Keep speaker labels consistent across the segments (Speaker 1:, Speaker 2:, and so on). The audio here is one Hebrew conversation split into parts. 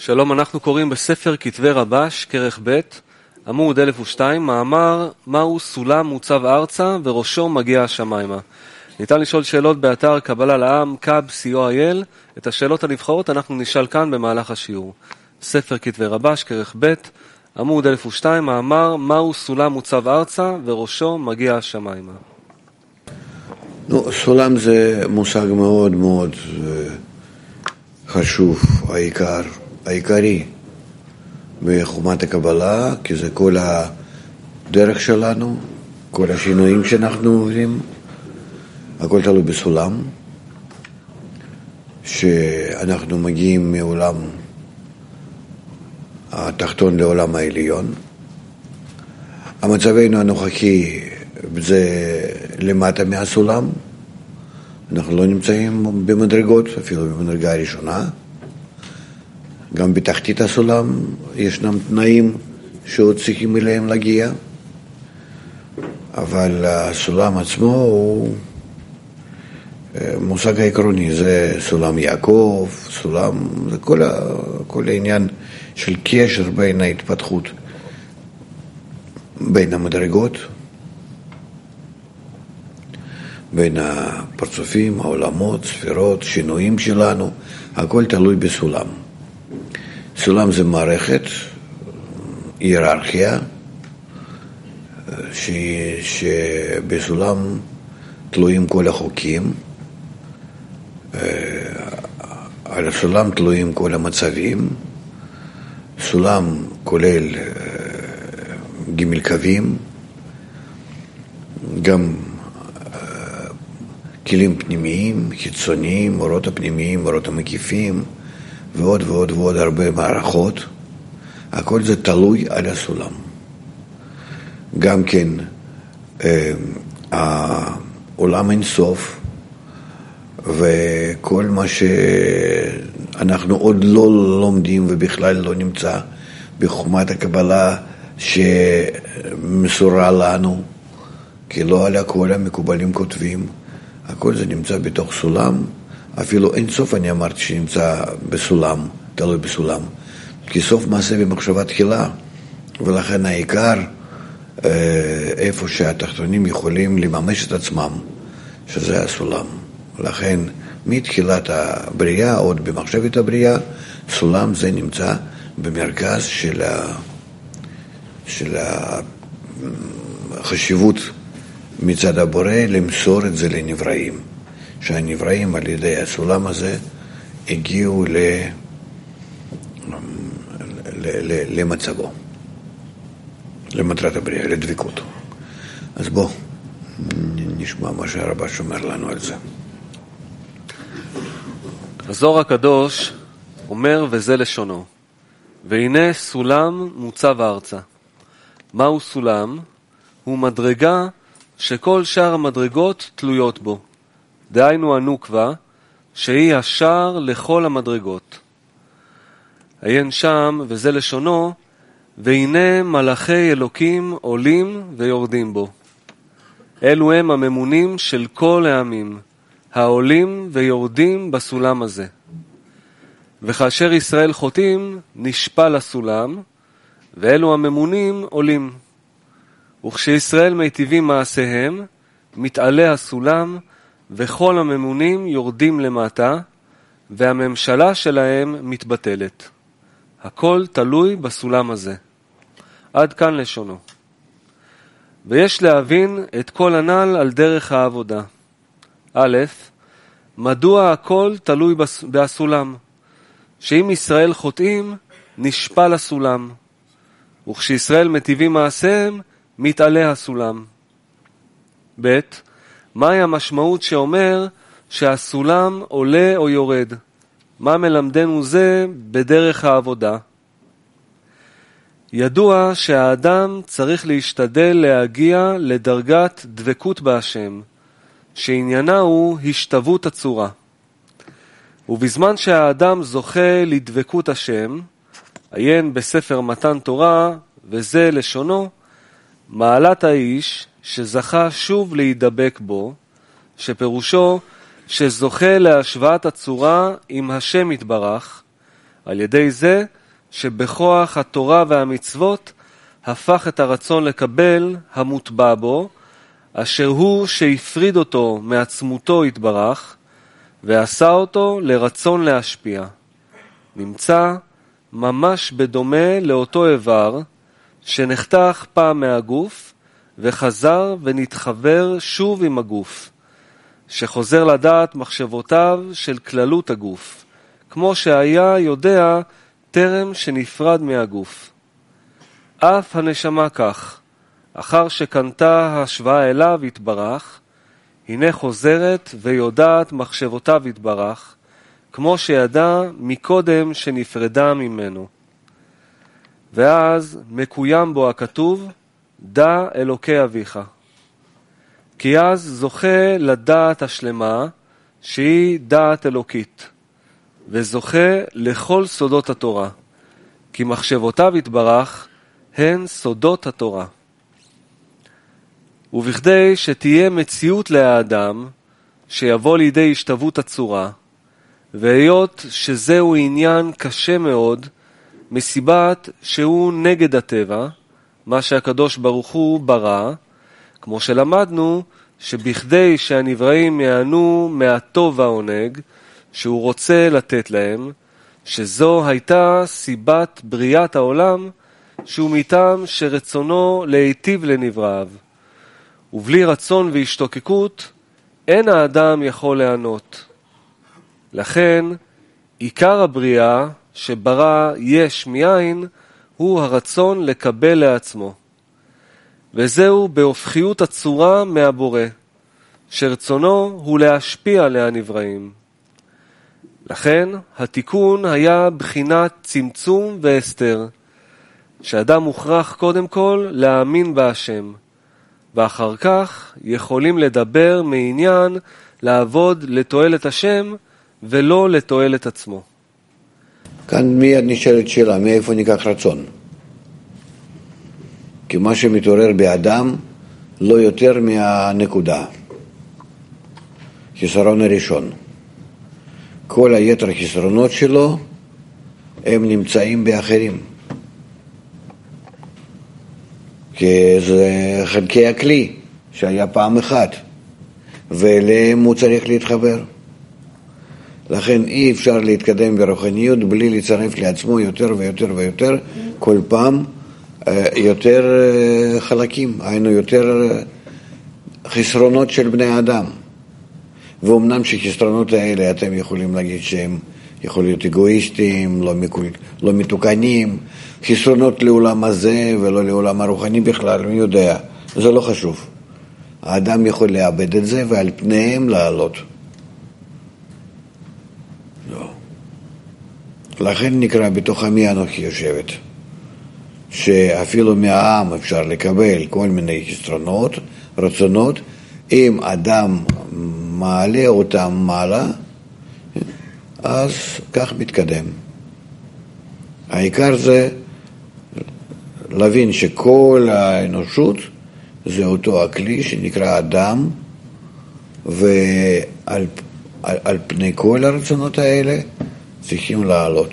Speaker 1: שלום, אנחנו קוראים בספר כתבי רבש, כרך ב', עמוד 1002, מאמר מהו סולם מוצב ארצה וראשו מגיע השמיימה. ניתן לשאול שאלות באתר קבלה לעם, kab.co.il. את השאלות הנבחרות אנחנו נשאל כאן במהלך השיעור. ספר כתבי רבש, כרך ב', עמוד 1002, מאמר מהו סולם מוצב ארצה וראשו מגיע השמיימה.
Speaker 2: סולם זה מושג מאוד מאוד חשוב, העיקרי בחומת הקבלה, כי זה כל הדרך שלנו, כל השינויים שאנחנו עוברים, הכל תלוי בסולם, שאנחנו מגיעים מעולם התחתון לעולם העליון. המצבנו הנוכחי זה למטה מהסולם, אנחנו לא נמצאים במדרגות, אפילו במדרגה הראשונה. גם בתחתית הסולם ישנם תנאים שעוד צריכים אליהם להגיע, אבל הסולם עצמו הוא מושג העקרוני, זה סולם יעקב, סולם, זה כל העניין של קשר בין ההתפתחות, בין המדרגות, בין הפרצופים, העולמות, ספירות, שינויים שלנו, הכל תלוי בסולם. סולם זה מערכת, היררכיה, שבסולם תלויים כל החוקים, על הסולם תלויים כל המצבים, סולם כולל ג' קווים, גם כלים פנימיים, חיצוניים, אורות הפנימיים, אורות המקיפים, ועוד ועוד ועוד הרבה מערכות. הכל זה תלוי על הסולם. גם כן העולם אין סוף, וכל מה שאנחנו עוד לא לומדים ובכלל לא נמצא בחומת הקבלה שמסורה לנו, כי לא על הכל המקובלים כותבים, הכל זה נמצא בתוך סולם. אפילו אין סוף אני אמרתי שנמצא בסולם, תלוי בסולם, כי סוף מעשה במחשבה תחילה, ולכן העיקר איפה שהתחתונים יכולים לממש את עצמם, שזה הסולם. לכן מתחילת הבריאה, עוד במחשבת הבריאה, סולם זה נמצא במרכז של החשיבות מצד הבורא למסור את זה לנבראים, שהנבראים על ידי הסולם הזה הגיעו למצבו, למטרת הבריאה, לדבקות. אז בוא נשמע מה שהרבש אומר לנו על זה.
Speaker 1: הזוהר הקדוש אומר וזה לשונו, והנה סולם מוצב ארצה. מהו סולם? הוא מדרגה שכל שאר המדרגות תלויות בו. דהיינו הנוקבה, שהיא השער לכל המדרגות. עיין שם, וזה לשונו, והנה מלאכי אלוקים עולים ויורדים בו. אלו הם הממונים של כל העמים, העולים ויורדים בסולם הזה. וכאשר ישראל חוטאים, נשפל הסולם, ואלו הממונים עולים. וכשישראל מיטיבים מעשיהם, מתעלה הסולם, וכל הממונים יורדים למטה, והממשלה שלהם מתבטלת. הכל תלוי בסולם הזה. עד כאן לשונו. ויש להבין את כל הנ"ל על דרך העבודה. א', מדוע הכל תלוי בסולם? שאם ישראל חוטאים, נשפל הסולם. וכשישראל מטיבים מעשיהם, מתעלה הסולם. ב', מהי המשמעות שאומר שהסולם עולה או יורד? מה מלמדנו זה בדרך העבודה? ידוע שהאדם צריך להשתדל להגיע לדרגת דבקות בהשם, שעניינה הוא השתוות הצורה. ובזמן שהאדם זוכה לדבקות השם, עיין בספר מתן תורה, וזה לשונו, מעלת האיש שזכה שוב להידבק בו, שפירושו שזוכה להשוואת הצורה עם השם יתברך, על ידי זה שבכוח התורה והמצוות הפך את הרצון לקבל המוטבע בו, אשר הוא שהפריד אותו מעצמותו יתברך, ועשה אותו לרצון להשפיע. נמצא ממש בדומה לאותו איבר שנחתך פעם מהגוף וחזר ונתחבר שוב עם הגוף, שחוזר לדעת מחשבותיו של כללות הגוף, כמו שהיה יודע טרם שנפרד מהגוף. אף הנשמה כך, אחר שקנתה השוואה אליו יתברך, הנה חוזרת ויודעת מחשבותיו יתברך, כמו שידע מקודם שנפרדה ממנו. ואז מקוים בו הכתוב, דע אלוקי אביך. כי אז זוכה לדעת השלמה, שהיא דעת אלוקית, וזוכה לכל סודות התורה, כי מחשבותיו יתברך הן סודות התורה. ובכדי שתהיה מציאות לאדם שיבוא לידי השתוות הצורה, והיות שזהו עניין קשה מאוד, מסיבת שהוא נגד הטבע, מה שהקדוש ברוך הוא ברא, כמו שלמדנו שבכדי שהנבראים יענו מהטוב והעונג שהוא רוצה לתת להם, שזו הייתה סיבת בריאת העולם, שהוא מטעם שרצונו להיטיב לנבראיו. ובלי רצון והשתוקקות אין האדם יכול לענות. לכן עיקר הבריאה שברא יש מאין הוא הרצון לקבל לעצמו. וזהו בהופכיות הצורה מהבורא, שרצונו הוא להשפיע להנבראים. לכן התיקון היה בחינת צמצום והסתר, שאדם מוכרח קודם כל להאמין בהשם, ואחר כך יכולים לדבר מעניין לעבוד לתועלת השם ולא לתועלת עצמו.
Speaker 2: כאן מיד נשאלת שאלה, מאיפה ניקח רצון? כי מה שמתעורר באדם לא יותר מהנקודה. חיסרון הראשון. כל היתר חסרונות שלו הם נמצאים באחרים. כי זה חלקי הכלי שהיה פעם אחת, ואליהם הוא צריך להתחבר. לכן אי אפשר להתקדם ברוחניות בלי לצרף לעצמו יותר ויותר ויותר, כל פעם יותר חלקים, היינו יותר חסרונות של בני אדם. ואומנם שחסרונות האלה אתם יכולים להגיד שהם יכולים להיות אגואיסטים, לא מתוקנים, חסרונות לעולם הזה ולא לעולם הרוחני בכלל, מי יודע, זה לא חשוב. האדם יכול לאבד את זה ועל פניהם לעלות. לא. לכן נקרא בתוך עמי אנוכי יושבת, שאפילו מהעם אפשר לקבל כל מיני חסרונות, רצונות, אם אדם מעלה אותם מעלה, אז כך מתקדם. העיקר זה להבין שכל האנושות זה אותו הכלי שנקרא אדם, ועל פני כל הרצונות האלה צריכים לעלות.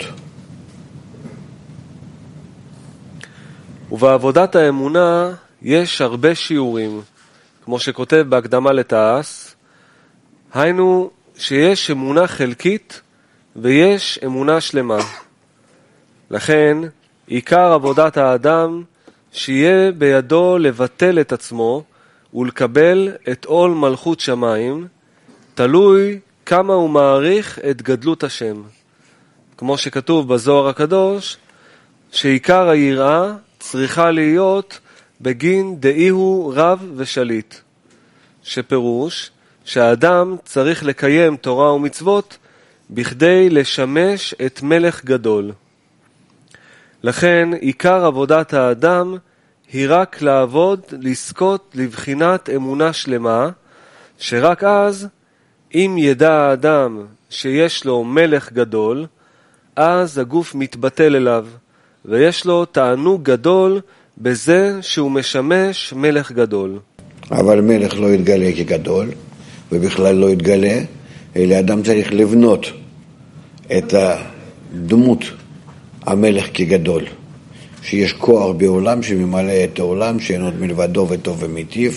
Speaker 1: ובעבודת האמונה יש הרבה שיעורים, כמו שכותב בהקדמה לתעש, היינו שיש אמונה חלקית ויש אמונה שלמה. לכן עיקר עבודת האדם שיהיה בידו לבטל את עצמו ולקבל את עול מלכות שמיים, תלוי כמה הוא מעריך את גדלות השם. כמו שכתוב בזוהר הקדוש, שעיקר היראה צריכה להיות בגין דאי הוא רב ושליט, שפירוש שהאדם צריך לקיים תורה ומצוות בכדי לשמש את מלך גדול. לכן עיקר עבודת האדם היא רק לעבוד, לזכות לבחינת אמונה שלמה, שרק אז, אם ידע האדם שיש לו מלך גדול, אז הגוף מתבטל אליו, ויש לו תענוג גדול בזה שהוא משמש מלך גדול.
Speaker 2: אבל מלך לא יתגלה כגדול, ובכלל לא יתגלה, אלא אדם צריך לבנות את הדמות המלך כגדול, שיש כוח בעולם שממלא את העולם, שאין עוד מלבדו וטוב ומיטיב,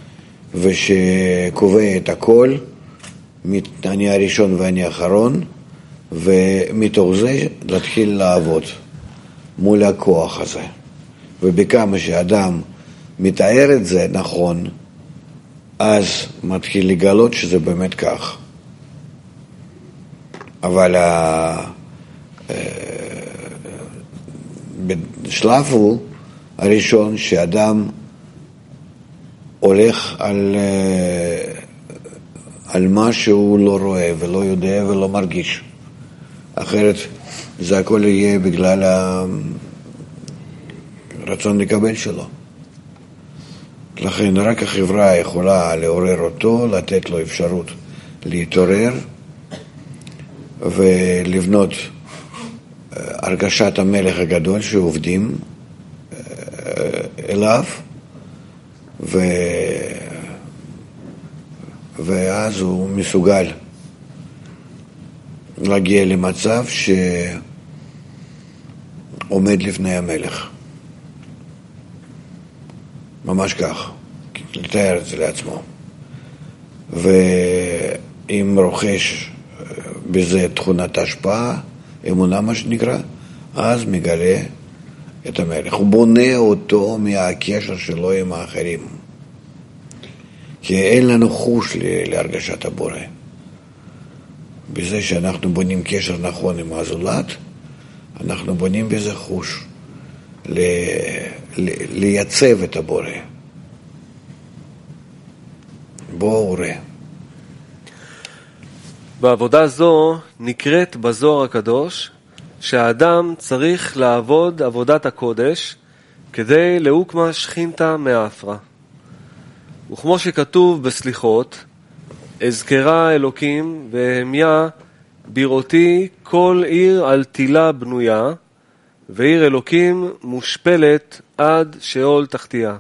Speaker 2: ושקובע את הכל, אני הראשון ואני האחרון, ומתוך זה להתחיל לעבוד מול הכוח הזה. ובכמה שאדם מתאר את זה נכון, אז מתחיל לגלות שזה באמת כך. אבל בשלב הוא הראשון שאדם הולך על מה שהוא לא רואה ולא יודע ולא מרגיש. אחרת זה הכל יהיה בגלל הרצון לקבל שלו. לכן רק החברה יכולה לעורר אותו, לתת לו אפשרות להתעורר ולבנות הרגשת המלך הגדול שעובדים אליו, ואז הוא מסוגל להגיע למצב שעומד לפני המלך. ממש כך, לתאר את זה לעצמו. ואם רוכש בזה תכונת השפעה, אמונה מה שנקרא, אז מגלה את המלך. הוא בונה אותו מהקשר שלו עם האחרים. כי אין לנו חוש להרגשת הבורא. בזה שאנחנו בונים קשר נכון עם הזולת, אנחנו בונים בזה חוש לייצב את הבורא. בואו ראה.
Speaker 1: בעבודה זו נקראת בזוהר הקדוש שהאדם צריך לעבוד עבודת הקודש כדי להוקמה שכינתה מאפרה. וכמו שכתוב בסליחות, אזכרה אלוקים והמיה בראותי כל עיר על תילה בנויה, ועיר אלוקים מושפלת עד שאול תחתיה.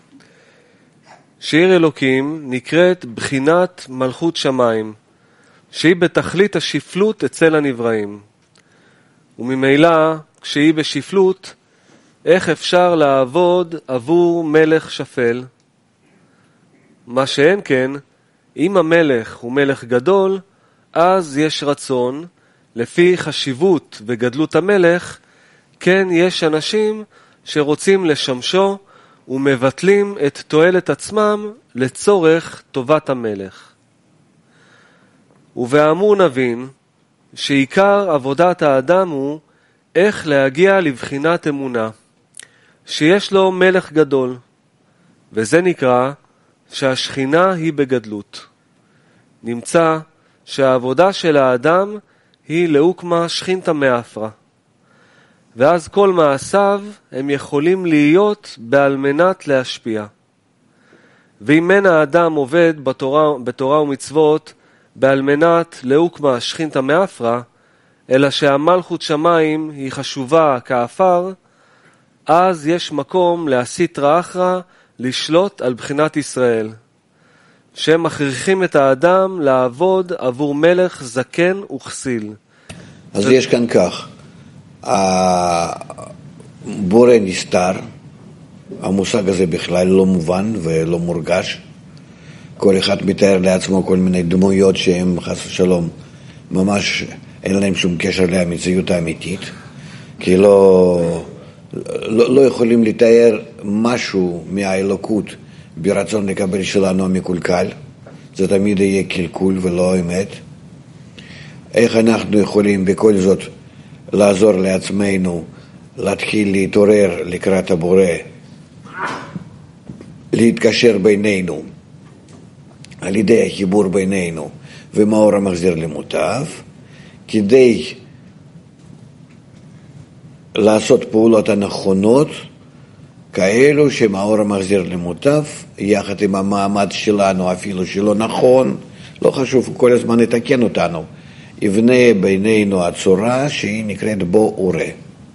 Speaker 1: שעיר אלוקים נקראת בחינת מלכות שמיים, שהיא בתכלית השפלות אצל הנבראים. וממילא, כשהיא בשפלות, איך אפשר לעבוד עבור מלך שפל? מה שאין כן, אם המלך הוא מלך גדול, אז יש רצון, לפי חשיבות וגדלות המלך, כן יש אנשים שרוצים לשמשו ומבטלים את תועלת עצמם לצורך טובת המלך. ובאמור נבין שעיקר עבודת האדם הוא איך להגיע לבחינת אמונה, שיש לו מלך גדול, וזה נקרא שהשכינה היא בגדלות. נמצא שהעבודה של האדם היא להוקמה שכינתה מאפרה, ואז כל מעשיו הם יכולים להיות בעל מנת להשפיע. ואם אין האדם עובד בתורה ומצוות בעל מנת להוקמה שכינתה מאפרה, אלא שהמלכות שמיים היא חשובה כאפר, אז יש מקום להסיטרא אחרא לשלוט על בחינת ישראל, שהם מכריחים את האדם לעבוד עבור מלך זקן וכסיל.
Speaker 2: אז יש כאן כך, הבורא נסתר, המושג הזה בכלל לא מובן ולא מורגש. כל אחד מתאר לעצמו כל מיני דמויות שהם חס ושלום ממש אין להם שום קשר למציאות האמיתית, כי לא יכולים לתאר משהו מהאלוקות ברצון לקבל שלנו המקולקל. זה תמיד יהיה קלקול ולא אמת. איך אנחנו יכולים בכל זאת לעזור לעצמנו להתחיל להתעורר לקראת הבורא, להתקשר בינינו על ידי החיבור בינינו ומאור המחזיר למוטב, כדי לעשות פעולות הנכונות כאלו שמאור המחזיר למוטב יחד עם המעמד שלנו, אפילו שלא נכון, לא חשוב, כל הזמן יתקן אותנו, יבנה בינינו הצורה שהיא נקראת בו וראה.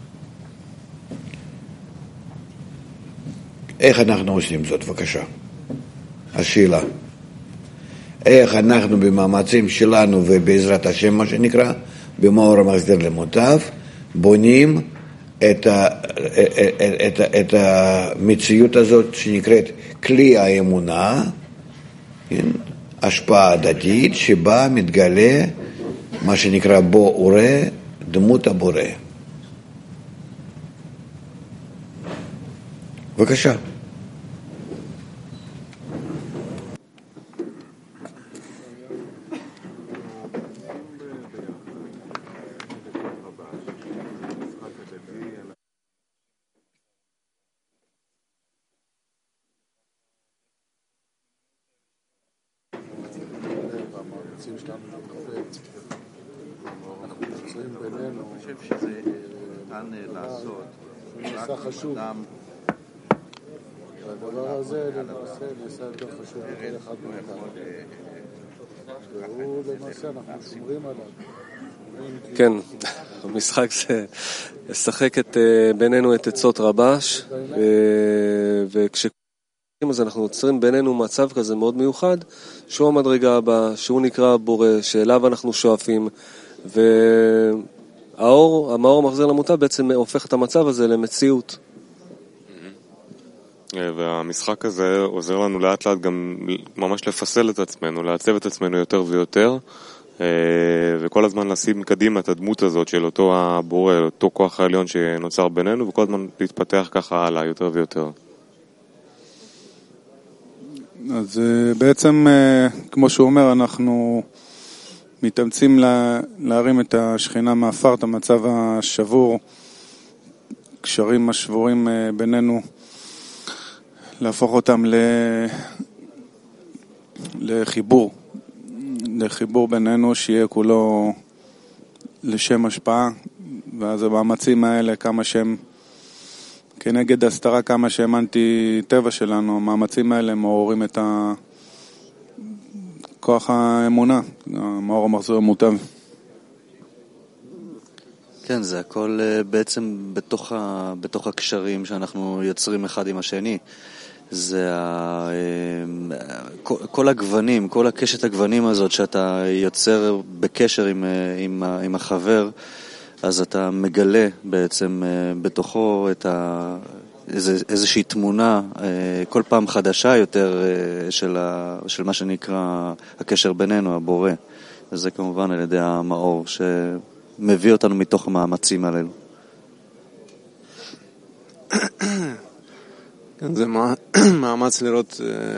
Speaker 2: איך אנחנו עושים זאת? בבקשה. השאלה, איך אנחנו במאמצים שלנו ובעזרת השם מה שנקרא, במאור המחזיר למוטב, בונים את המציאות הזאת שנקראת כלי האמונה, כן? השפעה הדדית שבה מתגלה מה שנקרא בורא, דמות הבורא. בבקשה.
Speaker 3: חשוב. הדבר הזה למעשה נעשה יותר חשוב לכל אחד מאיתנו. והוא למעשה אנחנו שומרים עליו.
Speaker 1: כן, המשחק זה לשחק בינינו את עצות רבש, וכשקוראים אז אנחנו יוצרים בינינו מצב כזה מאוד מיוחד, שהוא המדרגה הבאה, שהוא נקרא בורא, שאליו אנחנו שואפים, המאור מחזיר למוטב בעצם הופך את המצב הזה למציאות.
Speaker 4: והמשחק הזה עוזר לנו לאט לאט גם ממש לפסל את עצמנו, לעצב את עצמנו יותר ויותר, וכל הזמן לשים קדימה את הדמות הזאת של אותו הבורא, אותו כוח העליון שנוצר בינינו, וכל הזמן להתפתח ככה הלאה יותר ויותר.
Speaker 3: אז בעצם, כמו שהוא אומר, אנחנו מתאמצים להרים את השכינה מאפר, את המצב השבור, קשרים השבורים בינינו, להפוך אותם לחיבור בינינו, שיהיה כולו לשם השפעה, ואז המאמצים האלה, כמה שהם כנגד הסתרה, כמה שהם אנטי טבע שלנו, המאמצים האלה מעוררים את כוח האמונה, המאור המחזיר המוטב.
Speaker 5: כן, זה הכל בעצם בתוך הקשרים שאנחנו יוצרים אחד עם השני. זה כל הגוונים, כל הקשת הגוונים הזאת שאתה יוצר בקשר עם החבר, אז אתה מגלה בעצם בתוכו איזושהי תמונה כל פעם חדשה יותר של מה שנקרא הקשר בינינו, הבורא. וזה כמובן על ידי המאור שמביא אותנו מתוך המאמצים האלו.
Speaker 6: כן, זה מאמץ לראות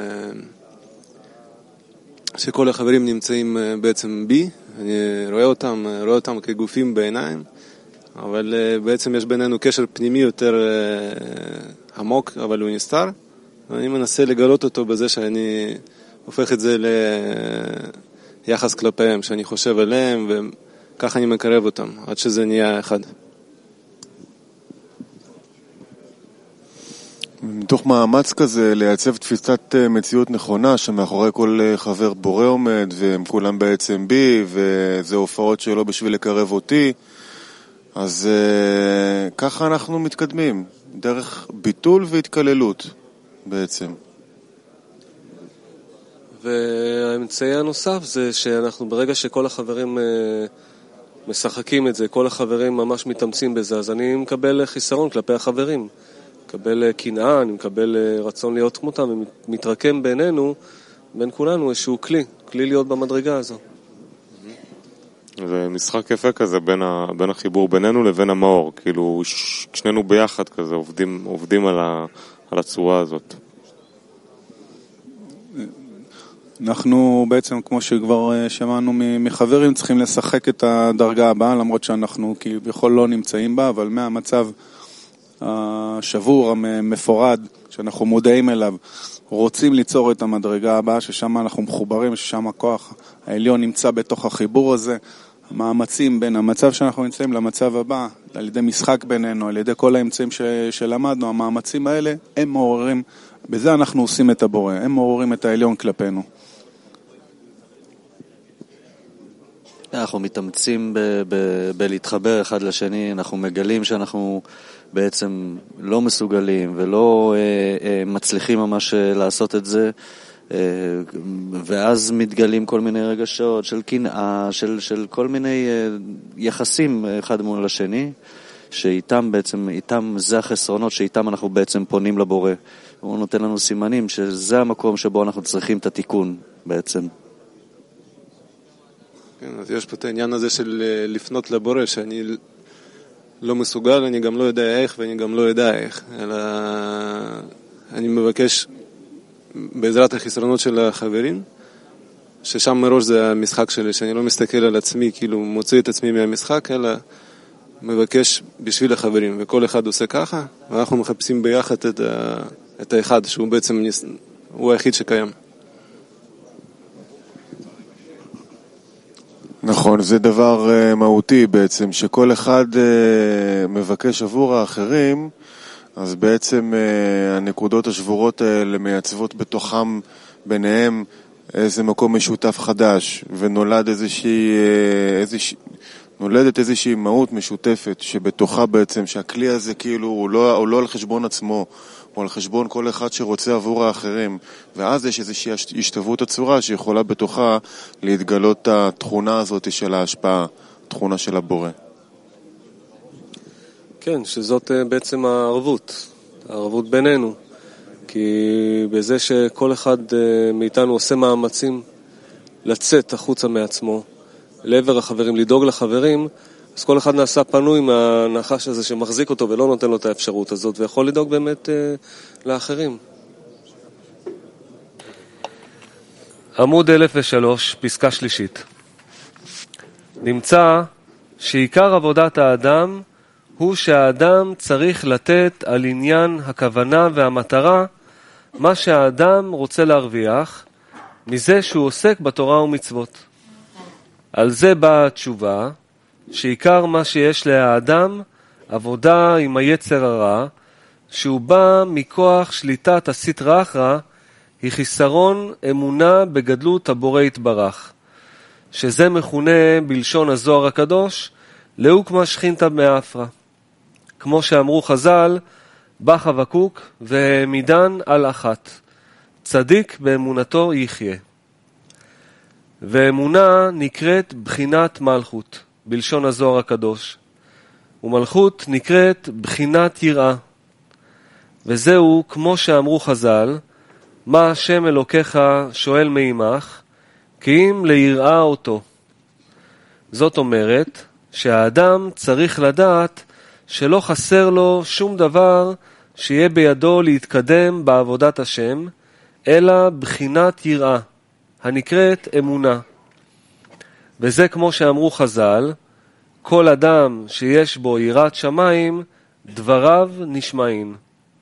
Speaker 6: שכל החברים נמצאים בעצם בי, אני רואה אותם כגופים בעיניים, אבל בעצם יש בינינו קשר פנימי יותר עמוק, אבל הוא נסתר, ואני מנסה לגלות אותו בזה שאני הופך את זה ליחס כלפיהם, שאני חושב עליהם, וככה אני מקרב אותם, עד שזה נהיה אחד.
Speaker 7: מתוך מאמץ כזה לייצב תפיסת מציאות נכונה שמאחורי כל חבר בורא עומד והם כולם בעצם בי וזה הופעות שלו בשביל לקרב אותי, אז ככה אנחנו מתקדמים דרך ביטול והתקללות בעצם.
Speaker 1: והאמצעי הנוסף זה שאנחנו ברגע שכל החברים משחקים את זה, כל החברים ממש מתאמצים בזה, אז אני מקבל חיסרון כלפי החברים, מקבל קנאה, אני מקבל רצון להיות כמותם, ומתרקם בינינו, בין כולנו איזשהו כלי להיות במדרגה הזו.
Speaker 4: זה משחק יפה כזה בין החיבור בינינו לבין המאור, כאילו שנינו ביחד כזה עובדים על הצורה הזאת.
Speaker 3: אנחנו בעצם, כמו שכבר שמענו מחברים, צריכים לשחק את הדרגה הבאה, למרות שאנחנו כביכול לא נמצאים בה, אבל מהמצב השבור, המפורד, שאנחנו מודעים אליו, רוצים ליצור את המדרגה הבאה, ששם אנחנו מחוברים, ששם הכוח העליון נמצא בתוך החיבור הזה, המאמצים בין המצב שאנחנו נמצאים למצב הבא, על ידי משחק בינינו, על ידי כל האמצעים שלמדנו, המאמצים האלה, הם מעוררים, בזה אנחנו עושים את הבורא, הם מעוררים את העליון כלפינו.
Speaker 5: אנחנו מתאמצים בלהתחבר אחד לשני, אנחנו מגלים שאנחנו בעצם לא מסוגלים ולא מצליחים ממש לעשות את זה, ואז מתגלים כל מיני רגשות של קנאה, של כל מיני יחסים אחד מול השני, שאיתם בעצם, איתם זה החסרונות שאיתם אנחנו בעצם פונים לבורא. הוא נותן לנו סימנים שזה המקום שבו אנחנו צריכים את התיקון בעצם.
Speaker 6: כן, אז יש פה את העניין הזה של לפנות לבורא, שאני לא מסוגל, אני גם לא יודע איך ואני גם לא יודע איך, אלא אני מבקש בעזרת החסרונות של החברים, ששם מראש זה המשחק שלי, שאני לא מסתכל על עצמי, כאילו מוציא את עצמי מהמשחק, אלא מבקש בשביל החברים, וכל אחד עושה ככה, ואנחנו מחפשים ביחד את האחד, שהוא בעצם הוא היחיד שקיים.
Speaker 7: נכון, זה דבר מהותי בעצם, שכל אחד מבקש עבור האחרים, אז בעצם הנקודות השבורות האלה מייצבות בתוכם ביניהם איזה מקום משותף חדש, ונולדת איזושהי מהות משותפת שבתוכה בעצם, שהכלי הזה כאילו הוא לא על חשבון עצמו, הוא על חשבון כל אחד שרוצה עבור האחרים, ואז יש איזושהי השתוות הצורה שיכולה בתוכה להתגלות התכונה הזאת של ההשפעה, תכונה של הבורא.
Speaker 1: כן, שזאת בעצם הערבות בינינו, כי בזה שכל אחד מאיתנו עושה מאמצים לצאת החוצה מעצמו, לעבר החברים, לדאוג לחברים, אז כל אחד נעשה פנוי מהנחש הזה שמחזיק אותו ולא נותן לו את האפשרות הזאת, ויכול לדאוג באמת לאחרים. עמוד 1003, פסקה שלישית. נמצא שעיקר עבודת האדם הוא שהאדם צריך לתת על עניין הכוונה והמטרה מה שהאדם רוצה להרוויח מזה שהוא עוסק בתורה ומצוות. על זה באה התשובה, שעיקר מה שיש לאדם עבודה עם היצר הרע, שהוא בא מכוח שליטת הסטרא אחרא, היא חיסרון אמונה בגדלות הבורא יתברך, שזה מכונה בלשון הזוהר הקדוש, לאוקמה שכינתא מאפרא. כמו שאמרו חז"ל, בא חבקוק והעמידן על אחת, צדיק באמונתו יחיה. ואמונה נקראת בחינת מלכות, בלשון הזוהר הקדוש, ומלכות נקראת בחינת יראה. וזהו, כמו שאמרו חז"ל, מה השם אלוקיך שואל מעמך, כי אם ליראה אותו. זאת אומרת שהאדם צריך לדעת שלא חסר לו שום דבר שיהיה בידו להתקדם בעבודת השם, אלא בחינת יראה, הנקראת אמונה. וזה כמו שאמרו חז"ל, כל אדם שיש בו יראת שמיים, דבריו נשמעים.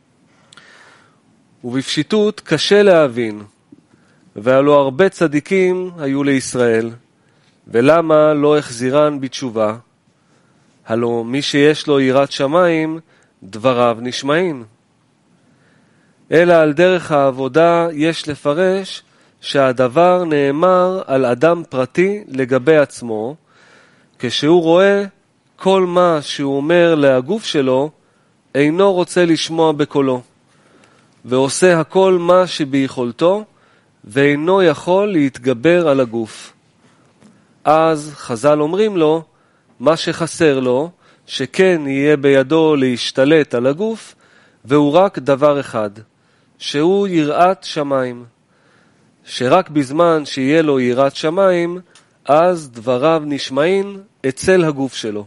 Speaker 1: ובפשיטות קשה להבין, והלא הרבה צדיקים היו לישראל, ולמה לא החזירן בתשובה? הלא מי שיש לו יראת שמיים, דבריו נשמעים. אלא על דרך העבודה יש לפרש שהדבר נאמר על אדם פרטי לגבי עצמו, כשהוא רואה כל מה שהוא אומר להגוף שלו, אינו רוצה לשמוע בקולו, ועושה הכל מה שביכולתו, ואינו יכול להתגבר על הגוף. אז חז"ל אומרים לו, מה שחסר לו, שכן יהיה בידו להשתלט על הגוף, והוא רק דבר אחד, שהוא יראת שמיים. שרק בזמן שיהיה לו יראת שמיים, אז דבריו נשמעים אצל הגוף שלו.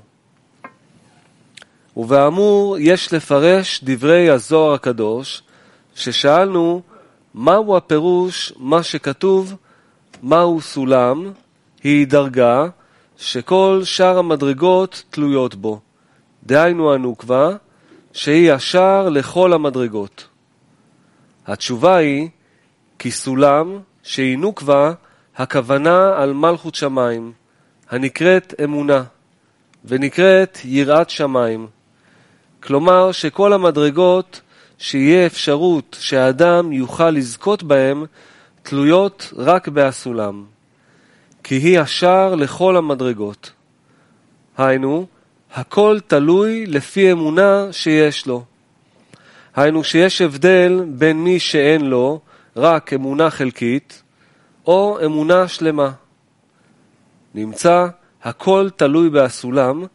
Speaker 1: ובאמור יש לפרש דברי הזוהר הקדוש, ששאלנו מהו הפירוש מה שכתוב, מהו סולם, היא דרגה שכל שאר המדרגות תלויות בו. דהיינו הנוקבה, שהיא השער לכל המדרגות. התשובה היא, כי סולם שהיא נוקבה, הכוונה על מלכות שמיים, הנקראת אמונה, ונקראת יראת שמיים. כלומר שכל המדרגות שיהיה אפשרות שהאדם יוכל לזכות בהם, תלויות רק בסולם. כי היא השער לכל המדרגות. היינו, הכל תלוי לפי אמונה שיש לו. היינו שיש הבדל בין מי שאין לו רק אמונה חלקית, או אמונה שלמה. נמצא, הכל תלוי בסולם,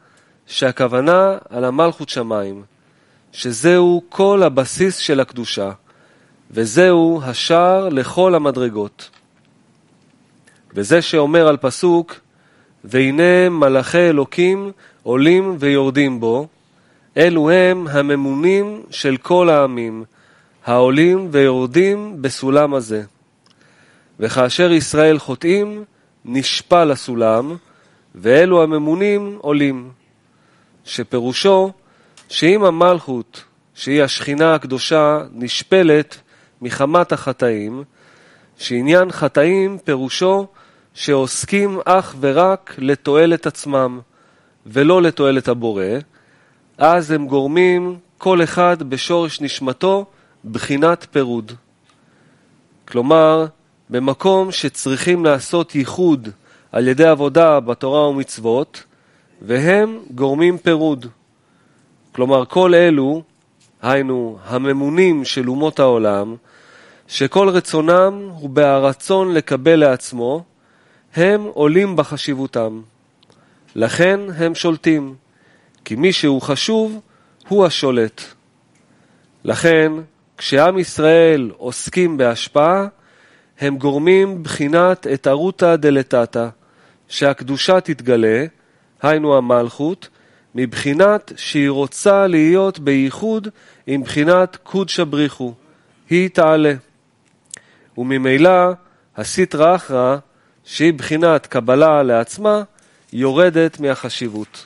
Speaker 1: שהכוונה על המלכות שמיים, שזהו כל הבסיס של הקדושה, וזהו השער לכל המדרגות. וזה שאומר על פסוק, והנה מלאכי אלוקים עולים ויורדים בו, אלו הם הממונים של כל העמים, העולים ויורדים בסולם הזה. וכאשר ישראל חוטאים, נשפל הסולם, ואלו הממונים עולים. שפירושו, שאם המלכות, שהיא השכינה הקדושה, נשפלת מחמת החטאים, שעניין חטאים פירושו שעוסקים אך ורק לתועלת עצמם, ולא לתועלת הבורא, אז הם גורמים כל אחד בשורש נשמתו בחינת פירוד. כלומר, במקום שצריכים לעשות ייחוד על ידי עבודה בתורה ומצוות, והם גורמים פירוד. כלומר, כל אלו, היינו הממונים של אומות העולם, שכל רצונם הוא ברצון לקבל לעצמו, הם עולים בחשיבותם. לכן הם שולטים, כי מי שהוא חשוב הוא השולט. לכן, כשעם ישראל עוסקים בהשפעה, הם גורמים בחינת אתערותא דלתתא, שהקדושה תתגלה, היינו המלכות, מבחינת שהיא רוצה להיות בייחוד עם בחינת קודשא בריחו, היא תעלה. וממילא הסטרא אחרא, שהיא בחינת קבלה לעצמה, יורדת מהחשיבות.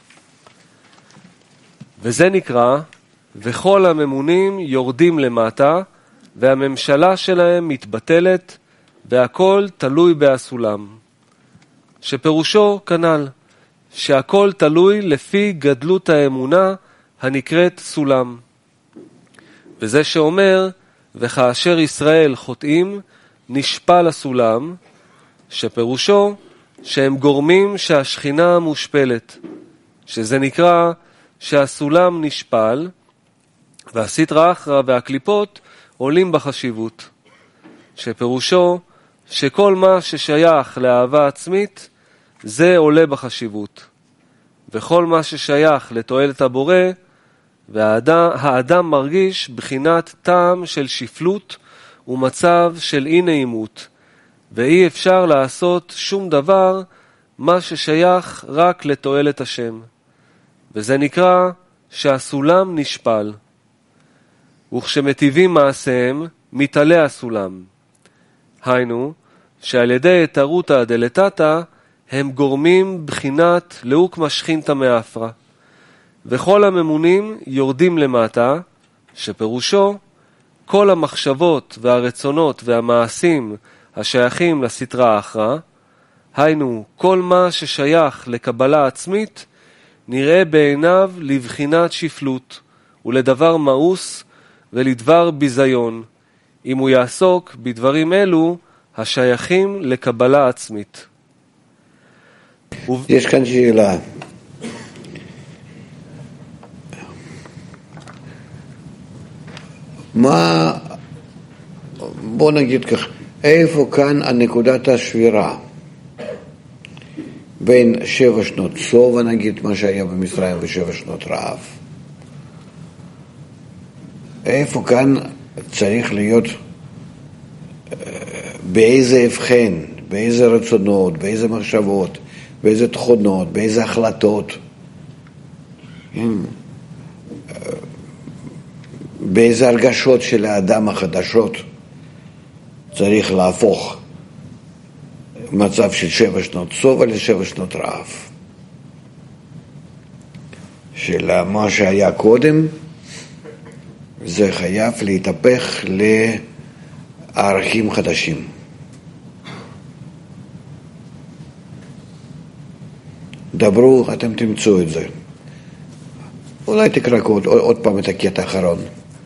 Speaker 1: וזה נקרא, וכל הממונים יורדים למטה, והממשלה שלהם מתבטלת, והכל תלוי בסולם. שפירושו כנ"ל, שהכל תלוי לפי גדלות האמונה הנקראת סולם. וזה שאומר, וכאשר ישראל חוטאים, נשפל הסולם, שפירושו שהם גורמים שהשכינה מושפלת, שזה נקרא שהסולם נשפל, והסטרא אחרא והקליפות עולים בחשיבות, שפירושו שכל מה ששייך לאהבה עצמית, זה עולה בחשיבות, וכל מה ששייך לתועלת הבורא, והאדם מרגיש בחינת טעם של שפלות ומצב של אי נעימות, ואי אפשר לעשות שום דבר מה ששייך רק לתועלת השם. וזה נקרא שהסולם נשפל. וכשמטיבים מעשיהם, מתעלה הסולם. היינו, שעל ידי אתערותא דלתתא, הם גורמים בחינת לעוקמא שכינתא מאפרא. וכל הממונים יורדים למטה, שפירושו, כל המחשבות והרצונות והמעשים השייכים לסטרא אחרא, היינו, כל מה ששייך לקבלה עצמית, נראה בעיניו לבחינת שפלות, ולדבר מאוס ולדבר ביזיון, אם הוא יעסוק בדברים אלו השייכים לקבלה עצמית.
Speaker 2: יש כאן שאלה. בוא נגיד כך, איפה כאן הנקודת השבירה? בין 7 שנות סובה, נגיד, מה שהיה במצרים, ו7 שנות רעב. איפה כאן צריך להיות, באיזה הבחן, באיזה רצונות, באיזה מחשבות, באיזה תכונות, באיזה החלטות, באיזה הרגשות של האדם החדשות צריך להפוך מצב של 7 שנות סובה ל7 שנות רעב. של מה שהיה קודם, זה חייב להתהפך לערכים חדשים. דברו, אתם תמצאו את זה. אולי תקרקו עוד פעם את הקטע האחרון.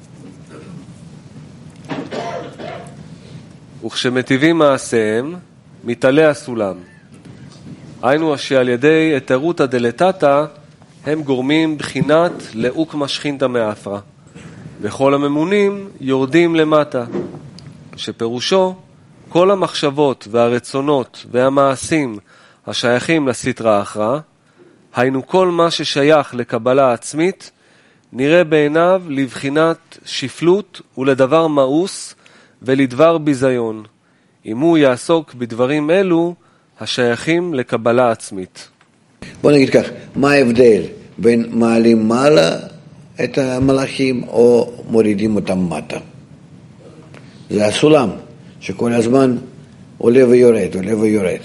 Speaker 1: וכשמטיבים מעשיהם, מתעלה הסולם. היינו שעל ידי אתערותא דלתתא, הם גורמים בחינת לעוקמא שכינתא מאפרא. וכל הממונים יורדים למטה, שפירושו כל המחשבות והרצונות והמעשים השייכים לסטרא אחרא, היינו כל מה ששייך לקבלה עצמית, נראה בעיניו לבחינת שפלות ולדבר מאוס ולדבר ביזיון, אם הוא יעסוק בדברים אלו השייכים לקבלה עצמית.
Speaker 2: בוא נגיד כך, מה ההבדל בין מעלים מעלה את המלאכים או מורידים אותם מטה? זה הסולם שכל הזמן עולה ויורד, עולה ויורד.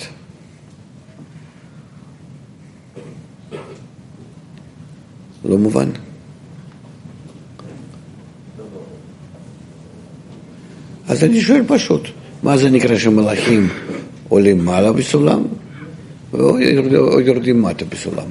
Speaker 2: לא מובן. אז אני שואל פשוט, מה זה נקרא שמלאכים עולים מעלה בסולם או יורדים מטה בסולם?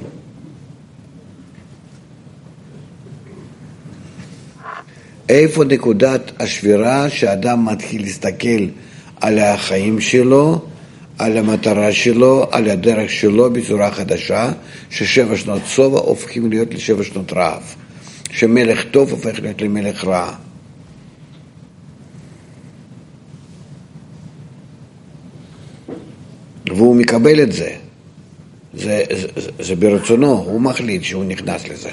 Speaker 2: איפה נקודת השבירה שאדם מתחיל להסתכל על החיים שלו, על המטרה שלו, על הדרך שלו בצורה חדשה, ש7 שנות סובה הופכים להיות ל7 שנות רעב, שמלך טוב הופך להיות למלך רע. והוא מקבל את זה. זה ברצונו, הוא מחליט שהוא נכנס לזה.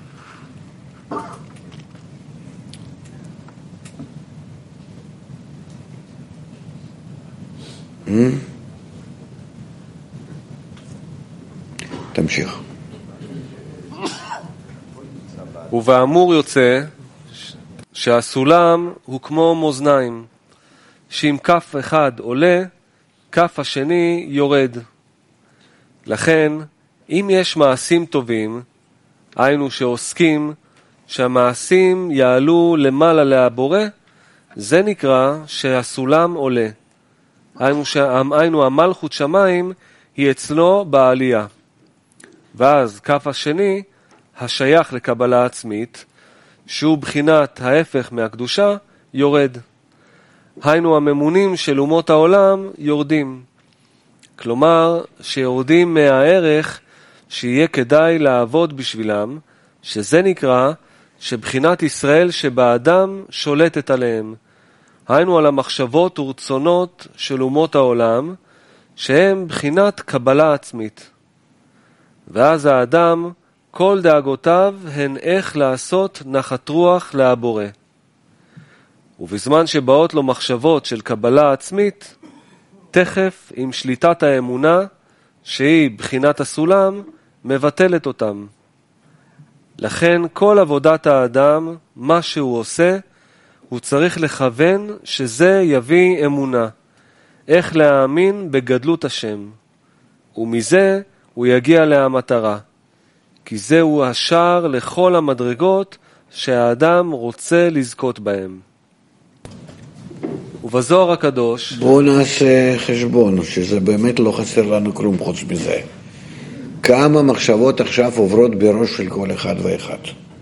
Speaker 2: תמשיך.
Speaker 1: ובאמור יוצא שהסולם הוא כמו מאזניים, שאם כף אחד עולה, כף השני יורד. לכן, אם יש מעשים טובים, היינו שעוסקים שהמעשים יעלו למעלה להבורא, זה נקרא שהסולם עולה. היינו המלכות שמיים היא אצלו בעלייה. ואז כף השני, השייך לקבלה עצמית, שהוא בחינת ההפך מהקדושה, יורד. היינו הממונים של אומות העולם יורדים. כלומר, שיורדים מהערך שיהיה כדאי לעבוד בשבילם, שזה נקרא שבחינת ישראל שבאדם שולטת עליהם. היינו על המחשבות ורצונות של אומות העולם, שהם בחינת קבלה עצמית. ואז האדם, כל דאגותיו הן איך לעשות נחת רוח להבורא. ובזמן שבאות לו מחשבות של קבלה עצמית, תכף עם שליטת האמונה, שהיא בחינת הסולם, מבטלת אותם. לכן כל עבודת האדם, מה שהוא עושה, הוא צריך לכוון שזה יביא אמונה, איך להאמין בגדלות השם, ומזה הוא יגיע להמטרה, כי זהו השער לכל המדרגות שהאדם רוצה לזכות בהם. ובזוהר הקדוש...
Speaker 2: בואו נעשה חשבון, שזה באמת לא חסר לנו כלום חוץ מזה. כמה מחשבות עכשיו עוברות בראש של כל אחד ואחד.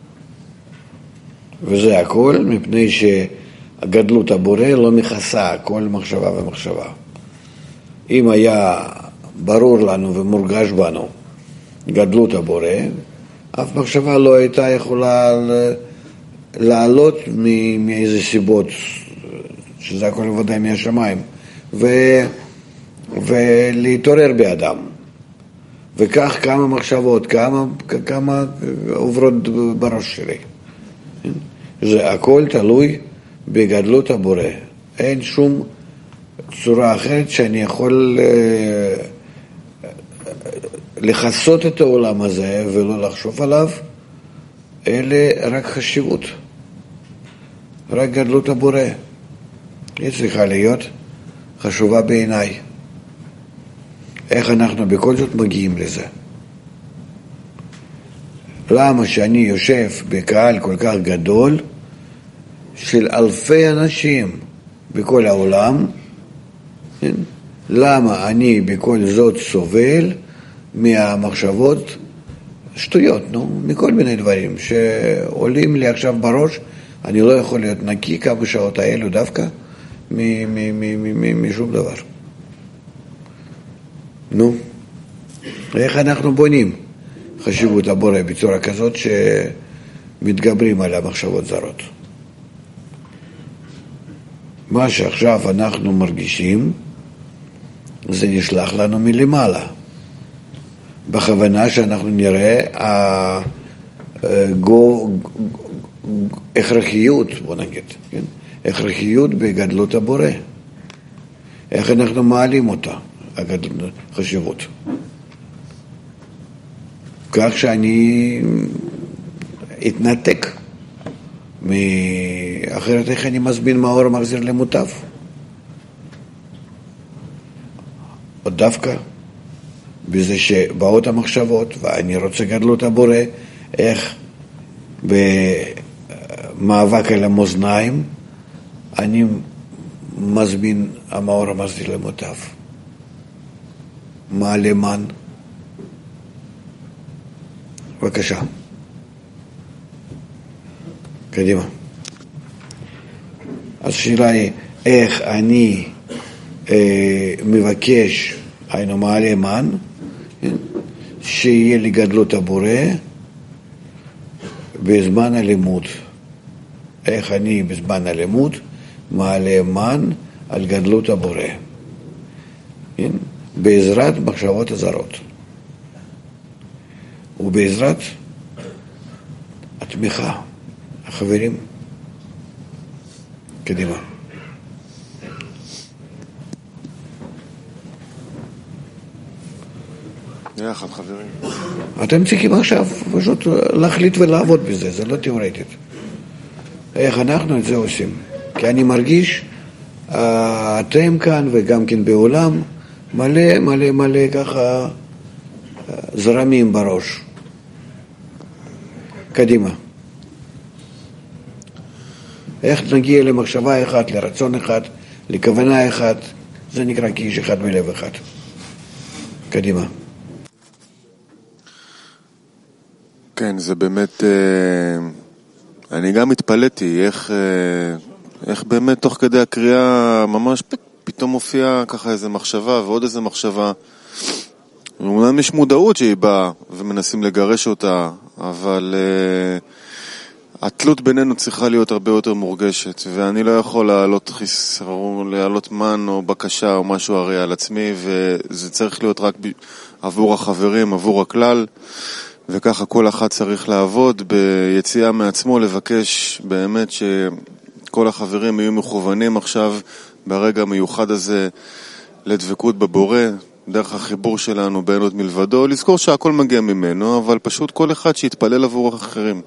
Speaker 2: וזה הכל מפני שהגדלות הבורא לא מכסה כל מחשבה ומחשבה. אם היה ברור לנו ומורגש בנו גדלות הבורא, אף מחשבה לא הייתה יכולה לעלות מאיזה סיבות, שזה הכל ודאי מהשמיים, ולהתעורר באדם. וכך כמה מחשבות, כמה עוברות בראש שלי. זה הכל תלוי בגדלות הבורא. אין שום צורה אחרת שאני יכול לחסות את העולם הזה ולא לחשוב עליו, אלה רק חשיבות, רק גדלות הבורא. היא צריכה להיות חשובה בעיניי. איך אנחנו בכל זאת מגיעים לזה? למה שאני יושב בקהל כל כך גדול של אלפי אנשים בכל העולם, למה אני בכל זאת סובל מהמחשבות שטויות, מכל מיני דברים שעולים לי עכשיו בראש? אני לא יכול להיות נקי כמה שעות האלו דווקא משום דבר. איך אנחנו בונים חשיבות הבורא בצורה כזאת שמתגברים על המחשבות זרות? מה שעכשיו אנחנו מרגישים זה נשלח לנו מלמעלה. בכוונה שאנחנו נראה הכרחיות, בוא נגיד, כן? הכרחיות בגדלות הבורא. איך אנחנו מעלים אותה, החשיבות. כך שאני אתנתק, אחרת איך אני מזמין מאור מחזיר למוטב. או דווקא בזה שבאות המחשבות ואני רוצה גדלות הבורא, איך במאבק על המאזניים אני מזמין המאור המחזיר למוטב. מה למען? בבקשה. קדימה. אז השאלה היא, איך אני מבקש, היינו מעלה מן, שיהיה לי גדלות הבורא בזמן הלימוד. איך אני בזמן הלימוד מעלה מן על גדלות הבורא. בעזרת מחשבות הזרות. ובעזרת התמיכה, החברים. קדימה.
Speaker 7: יחד, חברים.
Speaker 2: אתם צריכים עכשיו פשוט להחליט ולעבוד בזה, זה לא תיאורטית. איך אנחנו את זה עושים? כי אני מרגיש, אתם כאן וגם כן בעולם, מלא מלא מלא ככה זרמים בראש. קדימה. איך נגיע למחשבה אחת, לרצון אחד, לכוונה אחת, זה נקרא כאיש אחד בלב אחד. קדימה.
Speaker 7: כן, זה באמת, אני גם התפלאתי איך באמת תוך כדי הקריאה ממש פתאום מופיעה ככה איזו מחשבה ועוד איזו מחשבה. אומנם יש מודעות שהיא באה ומנסים לגרש אותה, אבל התלות בינינו צריכה להיות הרבה יותר מורגשת, ואני לא יכול להעלות מן או בקשה או משהו הרי על עצמי, וזה צריך להיות רק עבור החברים, עבור הכלל, וככה כל אחד צריך לעבוד ביציאה מעצמו, לבקש באמת שכל החברים יהיו מכוונים עכשיו ברגע המיוחד הזה לדבקות בבורא, דרך החיבור שלנו בין עוד מלבדו, לזכור שהכל מגיע ממנו, אבל פשוט כל אחד שיתפלל עבור אחרים.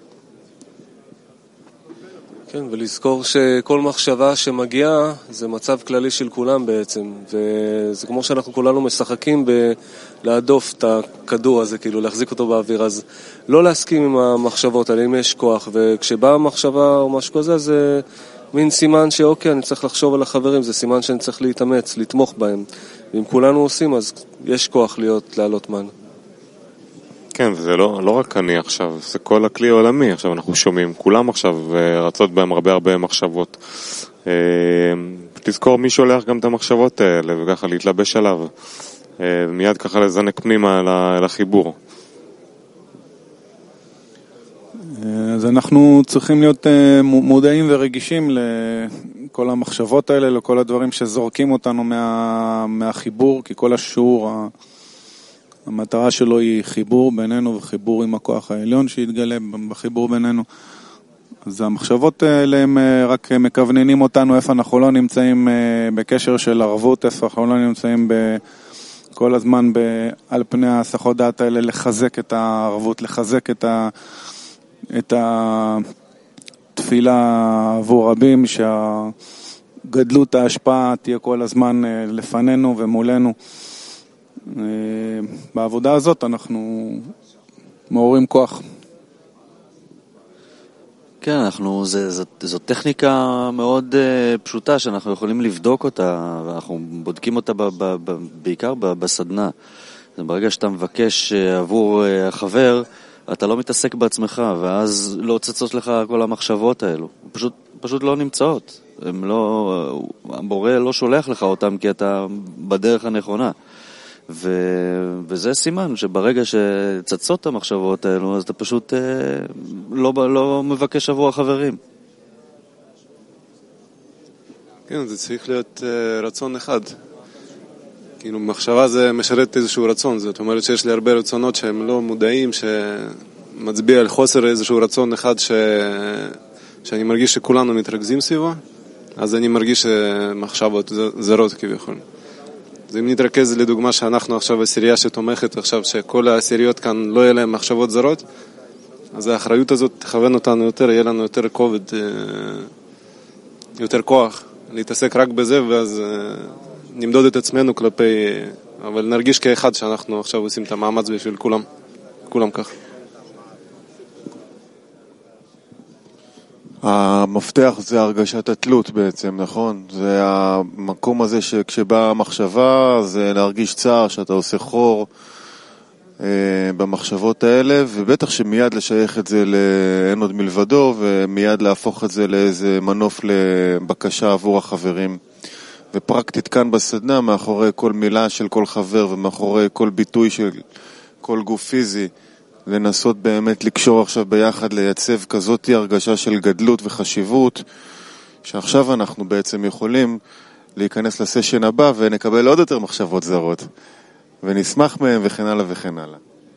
Speaker 1: כן, ולזכור שכל מחשבה שמגיעה זה מצב כללי של כולם בעצם, וזה כמו שאנחנו כולנו משחקים להדוף את הכדור הזה, כאילו להחזיק אותו באוויר, אז לא להסכים עם המחשבות האלה, אם יש כוח, וכשבאה המחשבה או משהו כזה, זה מין סימן שאוקיי, אני צריך לחשוב על החברים, זה סימן שאני צריך להתאמץ, לתמוך בהם, ואם כולנו עושים, אז יש כוח לעלות מן.
Speaker 4: כן, וזה לא רק אני עכשיו, זה כל הכלי העולמי, עכשיו אנחנו שומעים, כולם עכשיו רצות בהם הרבה מחשבות. תזכור מי שולח גם את המחשבות האלה, וככה להתלבש עליו, מיד ככה לזנק פנימה לחיבור.
Speaker 3: אז אנחנו צריכים להיות מודעים ורגישים לכל המחשבות האלה, לכל הדברים שזורקים אותנו מהחיבור, כי כל השיעור, המטרה שלו היא חיבור בינינו וחיבור עם הכוח העליון שיתגלה בחיבור בינינו. אז המחשבות האלה הם רק מכווננים אותנו איפה אנחנו לא נמצאים בקשר של ערבות, איפה אנחנו לא נמצאים כל הזמן על פני ההסחות דעת האלה, לחזק את הערבות, לחזק את התפילה עבור רבים, שהגדלות ההשפעה תהיה כל הזמן לפנינו ומולנו. בעבודה הזאת אנחנו מעוררים כוח.
Speaker 5: כן, זו טכניקה מאוד פשוטה שאנחנו יכולים לבדוק אותה, ואנחנו בודקים אותה בעיקר בסדנה. ברגע שאתה מבקש עבור החבר, אתה לא מתעסק בעצמך, ואז לא צצות לך כל המחשבות האלו. פשוט לא נמצאות. הבורא לא שולח לך אותם כי אתה בדרך הנכונה. וזה סימן שברגע שצצות המחשבות האלו, אז אתה פשוט לא מבקש עבור החברים.
Speaker 6: כן, זה צריך להיות רצון אחד. כאילו מחשבה זה משרת איזשהו רצון, זאת אומרת שיש לי הרבה רצונות שהם לא מודעים, שמצביע על חוסר איזשהו רצון אחד שאני מרגיש שכולנו מתרכזים סביבו, אז אני מרגיש מחשבות זרות כביכול. אז אם נתרכז לדוגמה שאנחנו עכשיו עשירייה שתומכת עכשיו שכל העשיריות כאן לא יהיה להם מחשבות זרות, אז האחריות הזאת תכוון אותנו יותר, יהיה לנו יותר כובד, יותר כוח להתעסק רק בזה, ואז נמדוד את עצמנו כלפי, אבל נרגיש כאחד שאנחנו עכשיו עושים את המאמץ בשביל כולם כך.
Speaker 7: המפתח זה הרגשת התלות בעצם, נכון? זה המקום הזה שכשבאה המחשבה זה להרגיש צער שאתה עושה חור במחשבות האלה, ובטח שמיד לשייך את זה לאין עוד מלבדו, ומיד להפוך את זה לאיזה מנוף לבקשה עבור החברים. ופרקטית כאן בסדנה, מאחורי כל מילה של כל חבר ומאחורי כל ביטוי של כל גוף פיזי, לנסות באמת לקשור עכשיו ביחד, לייצב כזאת הרגשה של גדלות וחשיבות, שעכשיו אנחנו בעצם יכולים להיכנס לסשן הבא ונקבל עוד יותר מחשבות זרות, ונשמח מהם וכן הלאה וכן הלאה.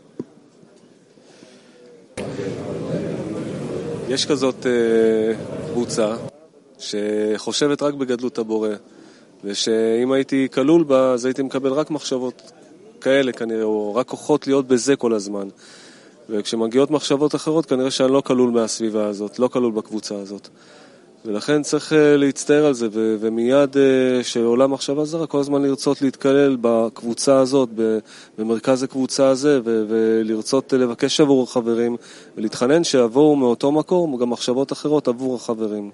Speaker 1: יש כזאת קבוצה שחושבת רק בגדלות הבורא, ושאם הייתי כלול בה, אז הייתי מקבל רק מחשבות כאלה כנראה, או רק כוחות להיות בזה כל הזמן. וכשמגיעות מחשבות אחרות, כנראה שאני לא כלול מהסביבה הזאת, לא כלול בקבוצה הזאת. ולכן צריך להצטער על זה, ומיד שעולה מחשבה זרה, כל הזמן לרצות להתקלל בקבוצה הזאת, במרכז הקבוצה הזה, ולרצות לבקש עבור החברים, ולהתחנן שעבור מאותו מקור, גם מחשבות אחרות עבור החברים.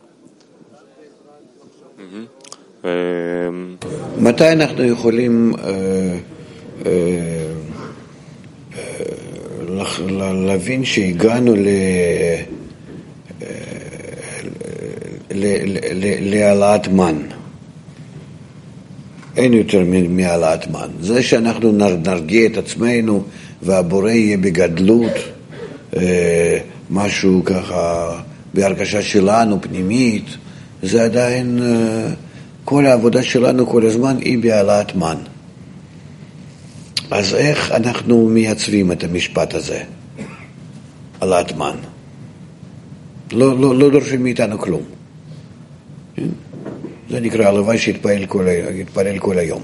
Speaker 2: מתי אנחנו יכולים להבין שהגענו להעלאת מן? אין יותר מהעלאת מן. זה שאנחנו נרגיע את עצמנו והבורא יהיה בגדלות, משהו ככה בהרגשה שלנו פנימית, זה עדיין כל העבודה שלנו כל הזמן היא בהעלאת מן. אז איך אנחנו מייצבים את המשפט הזה? העלאת מן. לא דורשים מאיתנו כלום. זה נקרא הלוואי שיתפלל כל היום.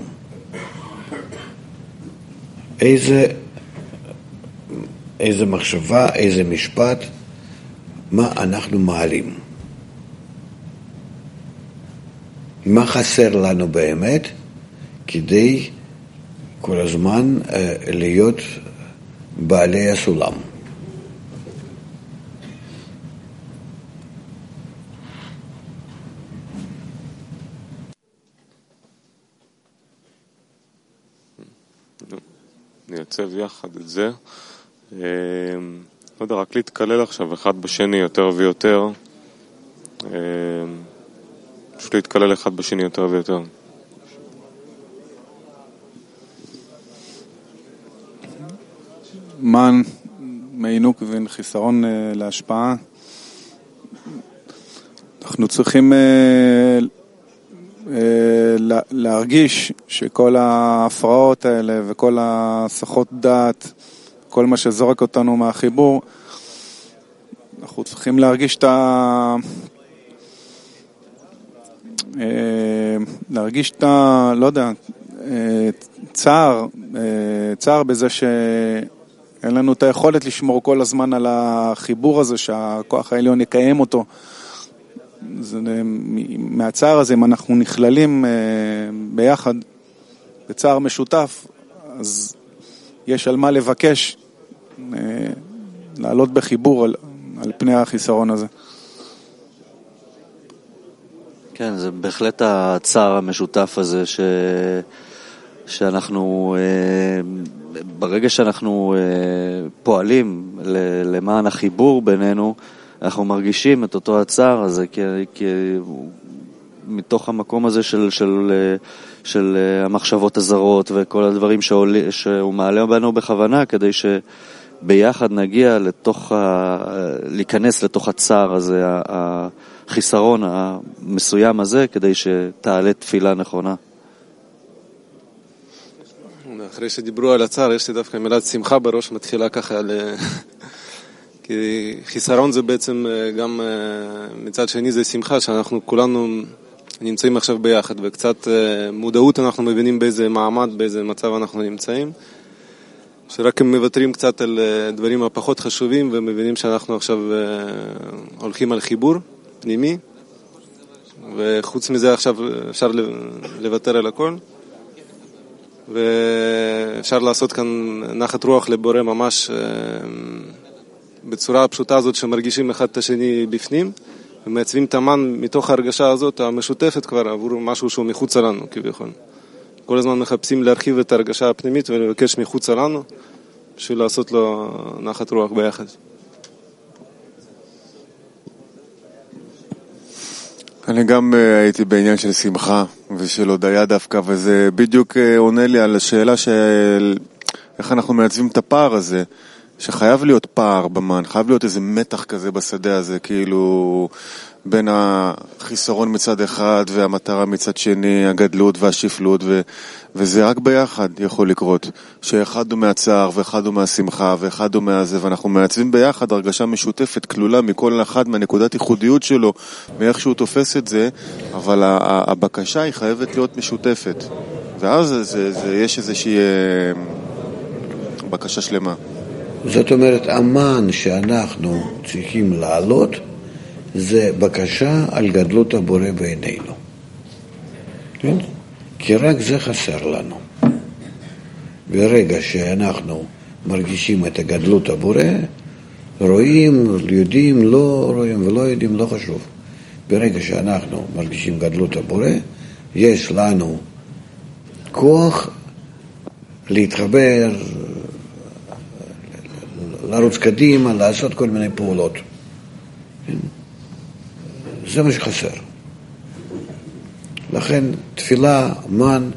Speaker 2: איזה מחשבה, איזה משפט, מה אנחנו מעלים? מה חסר לנו באמת כדי כל הזמן להיות בעלי הסולם?
Speaker 4: נייצב יחד את זה. לא יודע, רק להתקלל עכשיו אחד בשני יותר ויותר. פשוט להתקלל אחד בשני יותר ויותר.
Speaker 3: מן, מעינוק וחיסרון להשפעה. אנחנו צריכים להרגיש שכל ההפרעות האלה וכל הסחות דעת, כל מה שזורק אותנו מהחיבור, אנחנו צריכים להרגיש לא יודע, צער בזה שאין לנו את היכולת לשמור כל הזמן על החיבור הזה, שהכוח העליון יקיים אותו. מהצער הזה, אם אנחנו נכללים ביחד בצער משותף, אז יש על מה לבקש לעלות בחיבור על פני החיסרון הזה.
Speaker 5: כן, זה בהחלט הצער המשותף הזה שאנחנו, ברגע שאנחנו פועלים למען החיבור בינינו, אנחנו מרגישים את אותו הצער הזה, כי מתוך המקום הזה של המחשבות הזרות וכל הדברים שהוא מעלה בנו בכוונה, כדי שביחד נגיע להיכנס לתוך הצער הזה, החיסרון המסוים הזה, כדי שתעלה תפילה נכונה.
Speaker 6: אחרי שדיברו על הצער, יש לי דווקא מילת שמחה בראש, מתחילה ככה כי חיסרון זה בעצם גם מצד שני זה שמחה, שאנחנו כולנו נמצאים עכשיו ביחד, וקצת מודעות אנחנו מבינים באיזה מעמד, באיזה מצב אנחנו נמצאים, שרק הם מוותרים קצת על דברים הפחות חשובים, ומבינים שאנחנו עכשיו הולכים על חיבור פנימי, וחוץ מזה עכשיו אפשר לוותר על הכל, ואפשר לעשות כאן נחת רוח לבורא ממש בצורה הפשוטה הזאת שמרגישים אחד את השני בפנים, ומייצבים את המן מתוך ההרגשה הזאת המשותפת כבר עבור משהו שהוא מחוץ לנו כביכול. כל הזמן מחפשים להרחיב את ההרגשה הפנימית ולבקש מחוץ לנו בשביל לעשות לו נחת רוח ביחד.
Speaker 7: אני גם הייתי בעניין של שמחה ושל הודיה דווקא, וזה בדיוק עונה לי על השאלה של איך אנחנו מייצבים את הפער הזה, שחייב להיות פער במן, חייב להיות איזה מתח כזה בשדה הזה, כאילו בין החיסרון מצד אחד והמטרה מצד שני, הגדלות והשפלות, וזה רק ביחד יכול לקרות, שאחד הוא מהצער ואחד הוא מהשמחה ואחד הוא מהזה, ואנחנו מייצבים ביחד הרגשה משותפת, כלולה מכל אחד מהנקודת ייחודיות שלו, מאיך שהוא תופס את זה, אבל הבקשה היא חייבת להיות משותפת, ואז יש איזושהי בקשה שלמה.
Speaker 2: זאת אומרת, המן שאנחנו צריכים לעלות זה בקשה על גדלות הבורא בעינינו. כן? כי רק זה חסר לנו. ברגע שאנחנו מרגישים את הגדלות הבורא, רואים, יודעים, לא רואים ולא יודעים, לא חשוב. ברגע שאנחנו מרגישים גדלות הבורא, יש לנו כוח להתחבר, לרוץ קדימה, לעשות כל מיני פעולות. זה מה שחסר. לכן תפילה, מן,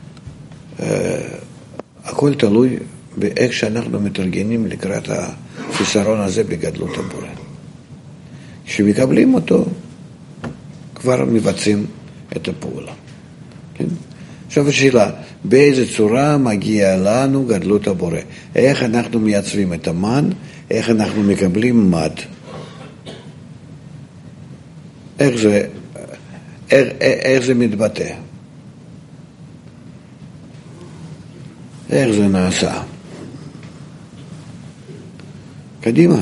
Speaker 2: הכל תלוי באיך שאנחנו מתרגנים לקראת החיסרון הזה בגדלות הבורא. כשמקבלים אותו, כבר מבצעים את הפעולה. כן? עכשיו השאלה, באיזה צורה מגיע לנו גדלות הבורא? איך אנחנו מייצבים את המן? איך אנחנו מקבלים מד? איך זה מתבטא? איך זה נעשה? קדימה.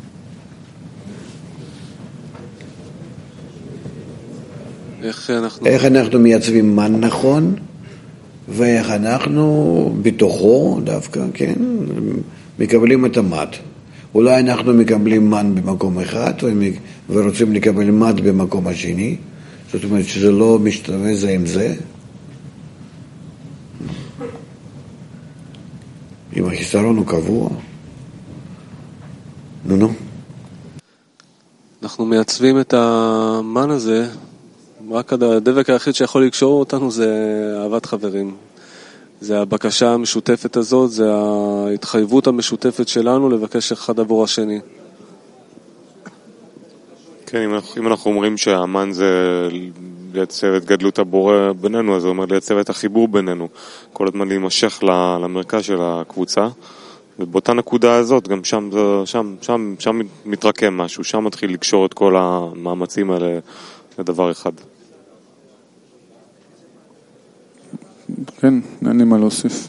Speaker 2: איך אנחנו מייצבים מן נכון? ואיך אנחנו בתוכו דווקא, כן, מקבלים את המד. אולי אנחנו מקבלים מן במקום אחד ורוצים לקבל מד במקום השני, זאת אומרת שזה לא משתווה זה עם זה. אם החיסרון הוא קבוע, נו.
Speaker 1: אנחנו מייצבים את המן הזה, רק הדבק היחיד שיכול לקשור אותנו זה אהבת חברים. זה הבקשה המשותפת הזאת, זה ההתחייבות המשותפת שלנו לבקש אחד עבור השני.
Speaker 4: כן, אם אנחנו אומרים שהאמן זה לייצב את גדלות הבורא בינינו, אז זה אומר לייצב את החיבור בינינו, כל הזמן להימשך למרכז של הקבוצה, ובאותה נקודה הזאת, גם שם מתרקם משהו, שם מתחיל לקשור את כל המאמצים האלה לדבר אחד.
Speaker 3: כן, אין לי מה להוסיף.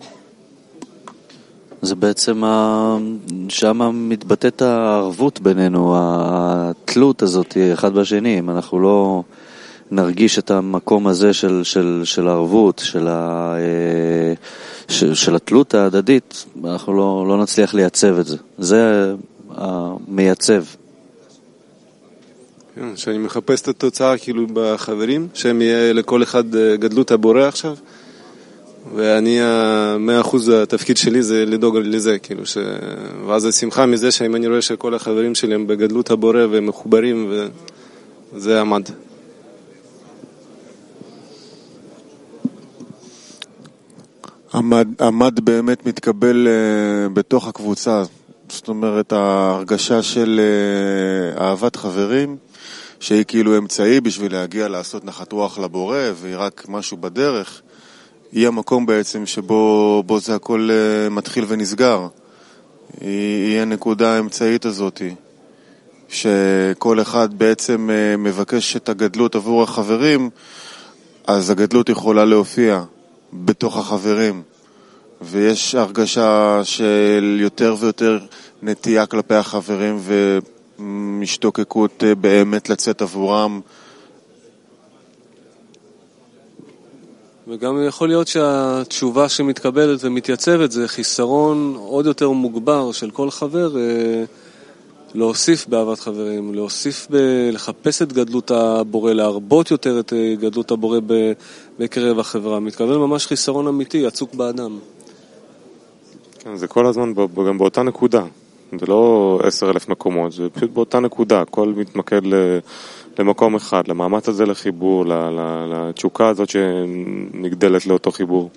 Speaker 5: זה בעצם שם מתבטאת הערבות בינינו, התלות הזאת אחד בשני. אם אנחנו לא נרגיש את המקום הזה של הערבות, של התלות ההדדית, אנחנו לא נצליח לייצב את זה. זה המייצב.
Speaker 6: כן, שאני מחפש את התוצאה כאילו בחברים, שהם יהיה לכל אחד גדלות הבורא עכשיו, ואני 100% התפקיד שלי זה לדאוג לזה, כאילו ואז השמחה מזה שאם אני רואה שכל החברים שלי הם בגדלות הבורא והם מחוברים, וזה עמד.
Speaker 7: עמד באמת מתקבל בתוך הקבוצה, זאת אומרת ההרגשה של אהבת חברים, שהיא כאילו אמצעי בשביל להגיע לעשות נחת רוח לבורא, והיא רק משהו בדרך, היא המקום בעצם שבו זה הכל מתחיל ונסגר. היא הנקודה האמצעית הזאת, שכל אחד בעצם מבקש את הגדלות עבור החברים, אז הגדלות יכולה להופיע בתוך החברים, ויש הרגשה של יותר ויותר נטייה כלפי החברים ומשתוקקות באמת לצאת עבורם.
Speaker 1: וגם יכול להיות שהתשובה שמתקבלת ומתייצבת זה חיסרון עוד יותר מוגבר של כל חבר להוסיף באהבת חברים, להוסיף לחפש את גדלות הבורא, להרבות יותר את גדלות הבורא בקרב החברה. מתקבל ממש חיסרון אמיתי, עצוק באדם.
Speaker 4: כן, זה כל הזמן גם באותה נקודה. זה לא 10,000 מקומות, זה פשוט באותה נקודה. הכל מתמקד למקום אחד, למאמץ הזה לחיבור, לתשוקה הזאת שנגדלת לאותו חיבור.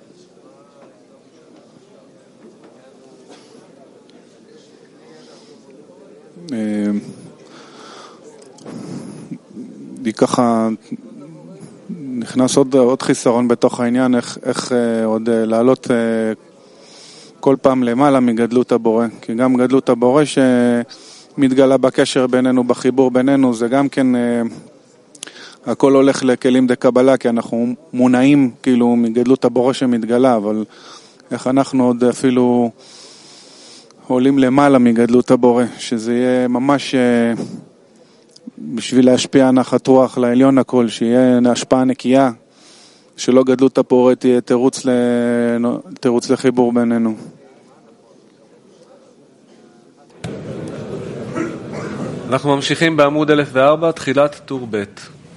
Speaker 3: לי ככה נכנס עוד חיסרון בתוך העניין, איך עוד לעלות כל פעם למעלה מגדלות הבורא, כי גם גדלות הבורא שמתגלה בקשר בינינו, בחיבור בינינו, זה גם כן הכל הולך לכלים דה קבלה, כי אנחנו מונעים כאילו מגדלות הבורא שמתגלה, אבל איך אנחנו עוד אפילו עולים למעלה מגדלות הבורא, שזה יהיה ממש בשביל להשפיע נחת רוח לעליון הכל, שיהיה השפעה נקייה, שלא גדלות הבורא תהיה תירוץ לחיבור בינינו.
Speaker 1: אנחנו ממשיכים בעמוד 1004, תחילת טור ב'.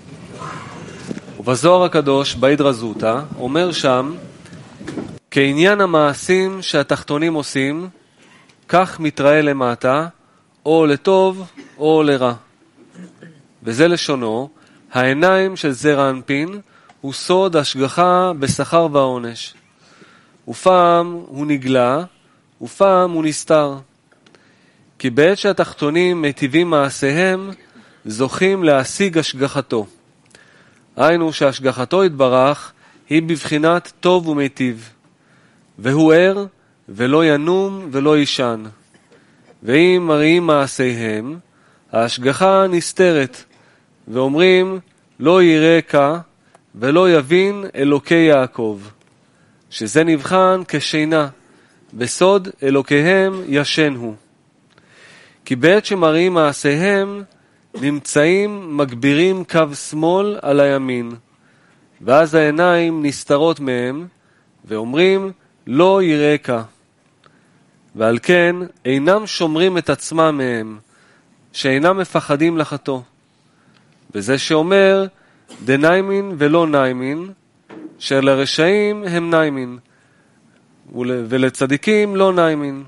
Speaker 1: ובזוהר הקדוש, בהידרא זוטא, אומר שם, כעניין המעשים שהתחתונים עושים, כך מתראה למטה, או לטוב או לרע. וזה לשונו, העיניים של זרע אנפין הוא סוד השגחה בשכר והעונש. ופעם הוא נגלה, ופעם הוא נסתר. כי בעת שהתחתונים מטיבים מעשיהם, זוכים להשיג השגחתו. היינו שהשגחתו יתברך היא בבחינת טוב ומיטיב. והוא ער ולא ינום ולא ישן. ואם מראים מעשיהם, ההשגחה נסתרת, ואומרים לא יראה כה ולא יבין אלוקי יעקב, שזה נבחן כשינה, בסוד אלוקיהם ישן הוא. כי בעת שמראים מעשיהם, נמצאים מגבירים קו שמאל על הימין, ואז העיניים נסתרות מהם, ואומרים לא יראה כה. ועל כן אינם שומרים את עצמם מהם, שאינם מפחדים לחטוא. וזה שאומר דניימין ולא ניימין, שלרשעים הם ניימין, ולצדיקים לא ניימין.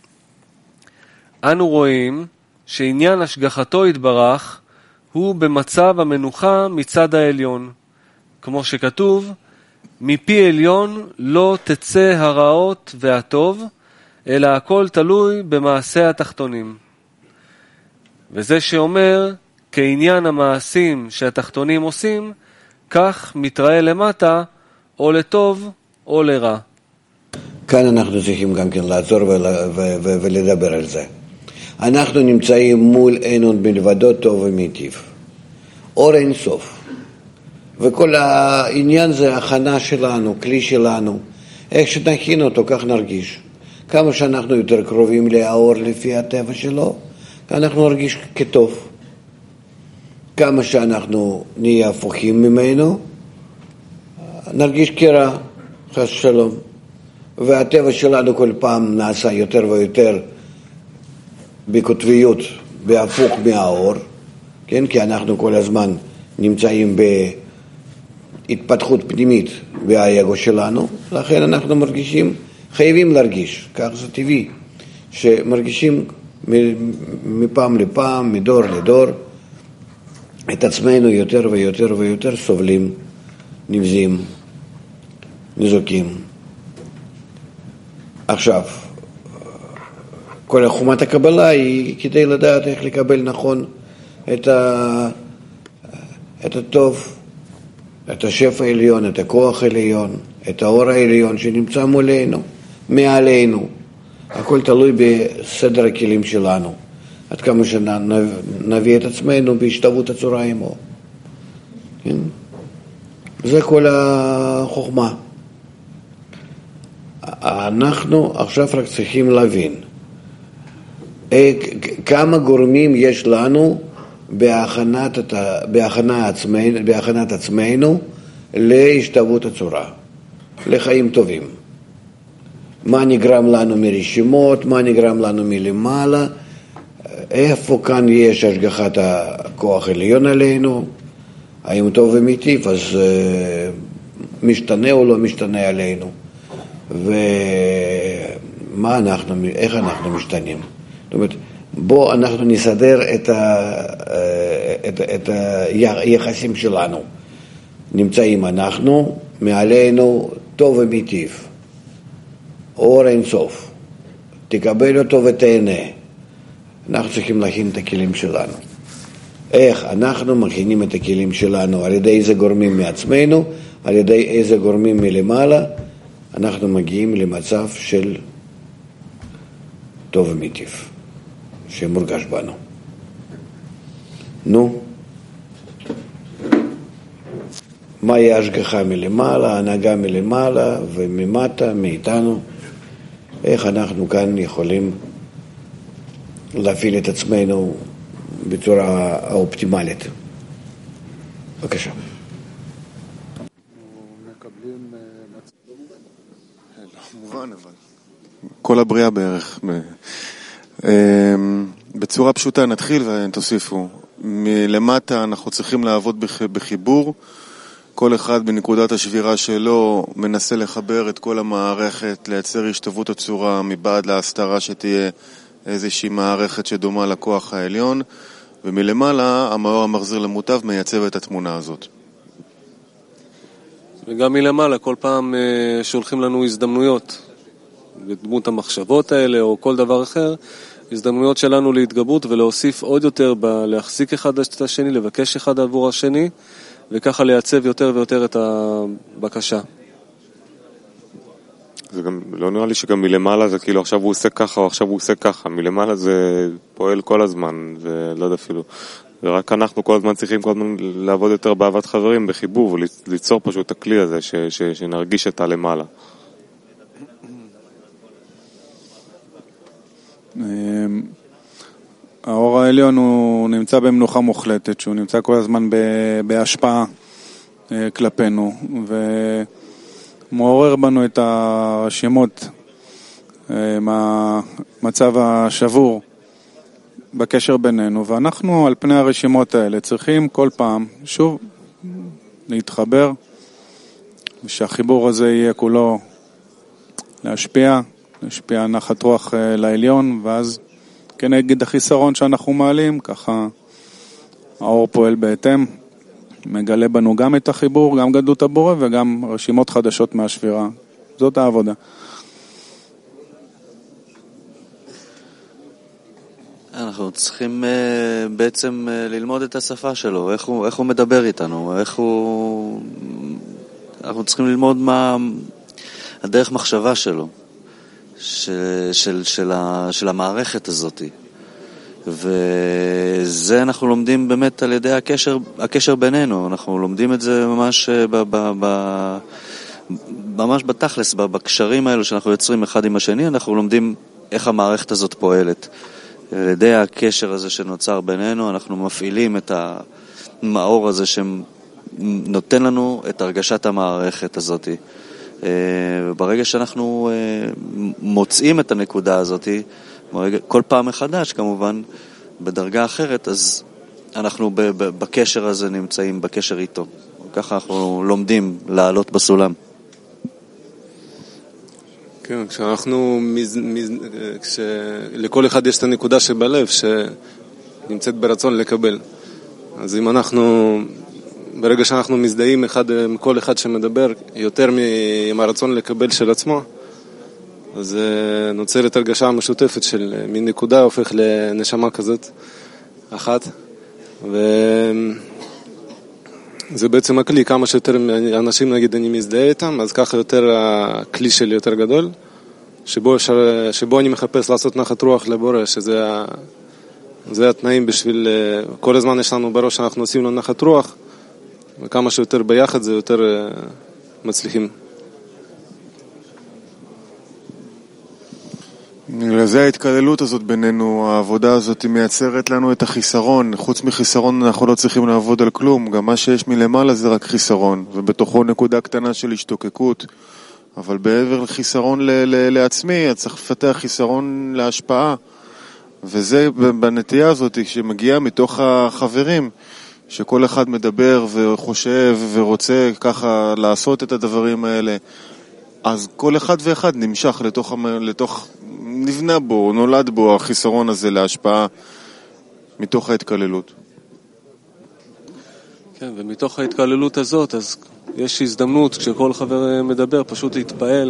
Speaker 1: אנו רואים שעניין השגחתו יתברך הוא במצב המנוחה מצד העליון, כמו שכתוב, מפי עליון לא תצא הרעות והטוב, אלא הכל תלוי במעשה התחתונים. וזה שאומר, כעניין המעשים שהתחתונים עושים, כך מתראה למטה, או לטוב או לרע.
Speaker 2: כאן אנחנו צריכים גם כן לעזור ולדבר על זה. אנחנו נמצאים מול אין עוד מלבדו טוב ומיטיב. אור אין סוף. וכל העניין זה הכנה שלנו, כלי שלנו. איך שנכין אותו, כך נרגיש. כמה שאנחנו יותר קרובים לאור לפי הטבע שלו, אנחנו נרגיש כטוב. כמה שאנחנו נהיה הפוכים ממנו, נרגיש כרע, חס שלום. והטבע שלנו כל פעם נעשה יותר ויותר בקוטביות, בהפוך מהאור, כן? כי אנחנו כל הזמן נמצאים בהתפתחות פנימית באגו שלנו, לכן אנחנו מרגישים, חייבים להרגיש, כך זה טבעי, שמרגישים מפעם לפעם, מדור לדור, את עצמנו יותר ויותר ויותר סובלים, נבזים, נזוקים. עכשיו, כל חומת הקבלה היא כדי לדעת איך לקבל נכון את הטוב, את השפע העליון, את הכוח העליון, את האור העליון שנמצא מולנו, מעלינו. הכל תלוי בסדר הכלים שלנו. עד כמה שנביא את עצמנו בהשתוות הצורה עמו. כן? זה כל החוכמה. אנחנו עכשיו רק צריכים להבין כמה גורמים יש לנו בהכנת עצמנו להשתוות הצורה, לחיים טובים. מה נגרם לנו מרשימות, מה נגרם לנו מלמעלה, איפה כאן יש השגחת הכוח עליון עלינו, האם טוב ומיטיב, אז משתנה או לא משתנה עלינו, איך אנחנו משתנים. זאת אומרת, בוא אנחנו נסדר את היחסים שלנו. נמצאים אנחנו, מעלינו טוב ומיטיב, אור אין סוף, תקבל אותו ותהנה. אנחנו צריכים להכין את הכלים שלנו. איך אנחנו מכינים את הכלים שלנו? על ידי איזה גורמים מעצמנו, על ידי איזה גורמים מלמעלה, אנחנו מגיעים למצב של טוב ומיטיב, שמורגש בנו. נו, מהי ההשגחה מלמעלה, ההנהגה מלמעלה וממטה, מאיתנו? איך אנחנו כאן יכולים להפעיל את עצמנו בצורה האופטימלית? בבקשה.
Speaker 7: מובן, אבל כל הבריאה בערך. בצורה פשוטה נתחיל ותוסיפו. מלמטה אנחנו צריכים לעבוד בחיבור. כל אחד בנקודת השבירה שלו מנסה לחבר את כל המערכת, לייצר השתוות הצורה מבעד להסתרה שתהיה איזושהי מערכת שדומה לכוח העליון, ומלמעלה המאור המחזיר למוטב מייצב את התמונה הזאת.
Speaker 1: וגם מלמעלה כל פעם שולחים לנו הזדמנויות, בדמות המחשבות האלה או כל דבר אחר, הזדמנויות שלנו להתגברות ולהוסיף עוד יותר להחזיק אחד את השני, לבקש אחד עבור השני, וככה לייצב יותר ויותר את הבקשה.
Speaker 4: זה גם לא נראה לי שגם מלמעלה זה כאילו עכשיו הוא עושה ככה או עכשיו הוא עושה ככה. מלמעלה זה פועל כל הזמן, ולא יודע אפילו. ורק אנחנו כל הזמן צריכים כל הזמן לעבוד יותר באהבת חברים, בחיבור, וליצור פשוט את הכלי הזה שנרגיש את הלמעלה.
Speaker 3: האור העליון הוא נמצא במנוחה מוחלטת, שהוא נמצא כל הזמן בהשפעה כלפינו, ומעורר בנו את הרשימות מהמצב השבור בקשר בינינו, ואנחנו על פני הרשימות האלה צריכים כל פעם שוב להתחבר, ושהחיבור הזה יהיה כולו להשפיע נחת רוח לעליון, ואז כנגד החיסרון שאנחנו מעלים, ככה האור פועל בהתאם, מגלה בנו גם את החיבור, גם גדלות הבורא וגם רשימות חדשות מהשבירה. זאת העבודה.
Speaker 5: אנחנו צריכים בעצם ללמוד את השפה שלו, איך הוא מדבר איתנו, אנחנו צריכים ללמוד מה הדרך מחשבה שלו, של המערכת הזאת. וזה אנחנו לומדים באמת על ידי הקשר בינינו, אנחנו לומדים את זה ממש בתכלס, בקשרים האלו שאנחנו יוצרים אחד עם השני, אנחנו לומדים איך המערכת הזאת פועלת. על ידי הקשר הזה שנוצר בינינו, אנחנו מפעילים את המאור הזה שנותן לנו את הרגשת המערכת הזאת. ברגע שאנחנו מוצאים את הנקודה הזאת, כל פעם מחדש כמובן, בדרגה אחרת, אז אנחנו בקשר הזה נמצאים, בקשר איתו. ככה אנחנו לומדים לעלות בסולם.
Speaker 6: כן, כשלכל אחד יש את הנקודה שבלב שנמצאת ברצון לקבל. אז אם ברגע שאנחנו מזדהים כל אחד שמדבר יותר עם הרצון לקבל של עצמו, אז נוצרת הרגשה משותפת של מין נקודה הופך לנשמה כזאת אחת. זה בעצם הכלי, כמה שיותר אנשים נגיד אני מזדהה איתם, אז ככה יותר הכלי שלי יותר גדול, שבו אני מחפש לעשות נחת רוח לבורא, זה התנאים בשביל, כל הזמן יש לנו בראש שאנחנו עושים לו נחת רוח, וכמה שיותר ביחד זה יותר מצליחים.
Speaker 7: לזה ההתקללות הזאת בינינו, העבודה הזאת מייצרת לנו את החיסרון. חוץ מחיסרון אנחנו לא צריכים לעבוד על כלום, גם מה שיש מלמעלה זה רק חיסרון, ובתוכו נקודה קטנה של השתוקקות. אבל בעבר לחיסרון לעצמי, צריך לפתח חיסרון להשפעה. וזה בנטייה הזאת שמגיעה מתוך החברים, שכל אחד מדבר וחושב ורוצה ככה לעשות את הדברים האלה, אז כל אחד ואחד נמשך לתוך נבנה בו, נולד בו החיסרון הזה להשפעה מתוך ההתקללות.
Speaker 1: כן, ומתוך ההתקללות הזאת, אז יש הזדמנות כשכל חבר מדבר פשוט להתפעל.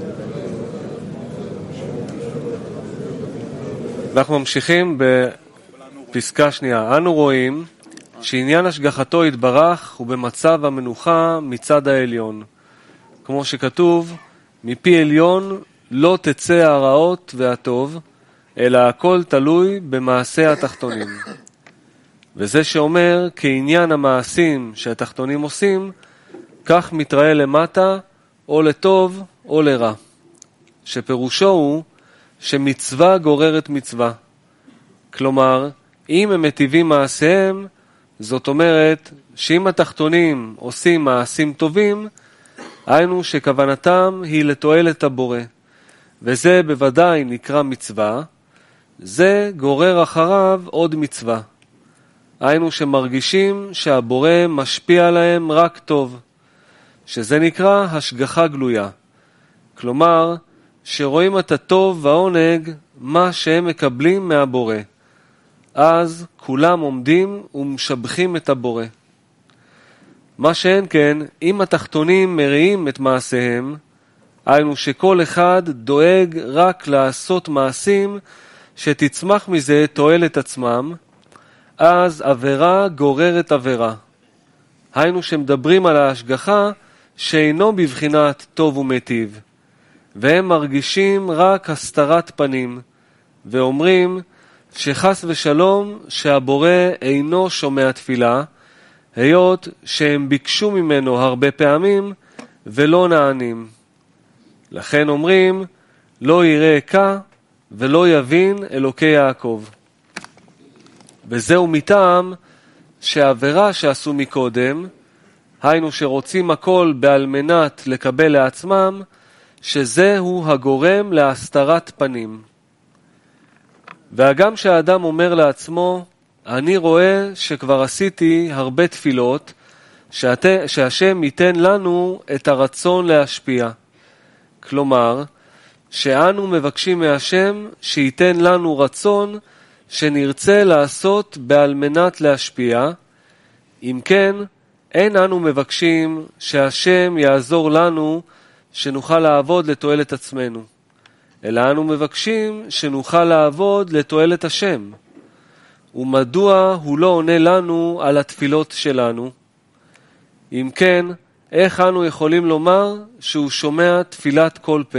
Speaker 1: אנחנו ממשיכים בפסקה שנייה. אנו רואים שעניין השגחתו יתברך הוא במצב המנוחה מצד העליון. כמו שכתוב, מפי עליון לא תצא הרעות והטוב, אלא הכל תלוי במעשה התחתונים. וזה שאומר, כעניין המעשים שהתחתונים עושים, כך מתראה למטה, או לטוב או לרע. שפירושו הוא שמצווה גוררת מצווה. כלומר, אם הם מטיבים מעשיהם, זאת אומרת שאם התחתונים עושים מעשים טובים, היינו שכוונתם היא לתועלת הבורא. וזה בוודאי נקרא מצווה, זה גורר אחריו עוד מצווה. היינו שמרגישים שהבורא משפיע עליהם רק טוב, שזה נקרא השגחה גלויה. כלומר, שרואים את הטוב והעונג מה שהם מקבלים מהבורא. אז כולם עומדים ומשבחים את הבורא. מה שאין כן, אם התחתונים מראים את מעשיהם, היינו שכל אחד דואג רק לעשות מעשים שתצמח מזה תועלת עצמם, אז עבירה גוררת עבירה. היינו שמדברים על ההשגחה שאינו בבחינת טוב ומטיב, והם מרגישים רק הסתרת פנים, ואומרים שחס ושלום שהבורא אינו שומע תפילה, היות שהם ביקשו ממנו הרבה פעמים ולא נענים. לכן אומרים, לא יראה כה ולא יבין אלוקי יעקב. וזהו מטעם שהעבירה שעשו מקודם, היינו שרוצים הכל בעל מנת לקבל לעצמם, שזהו הגורם להסתרת פנים. והגם שהאדם אומר לעצמו, אני רואה שכבר עשיתי הרבה תפילות, שהשם ייתן לנו את הרצון להשפיע. כלומר, שאנו מבקשים מהשם שייתן לנו רצון שנרצה לעשות בעל מנת להשפיע. אם כן, אין אנו מבקשים שהשם יעזור לנו שנוכל לעבוד לתועלת עצמנו, אלא אנו מבקשים שנוכל לעבוד לתועלת השם. ומדוע הוא לא עונה לנו על התפילות שלנו? אם כן, איך אנו יכולים לומר שהוא שומע תפילת כל פה?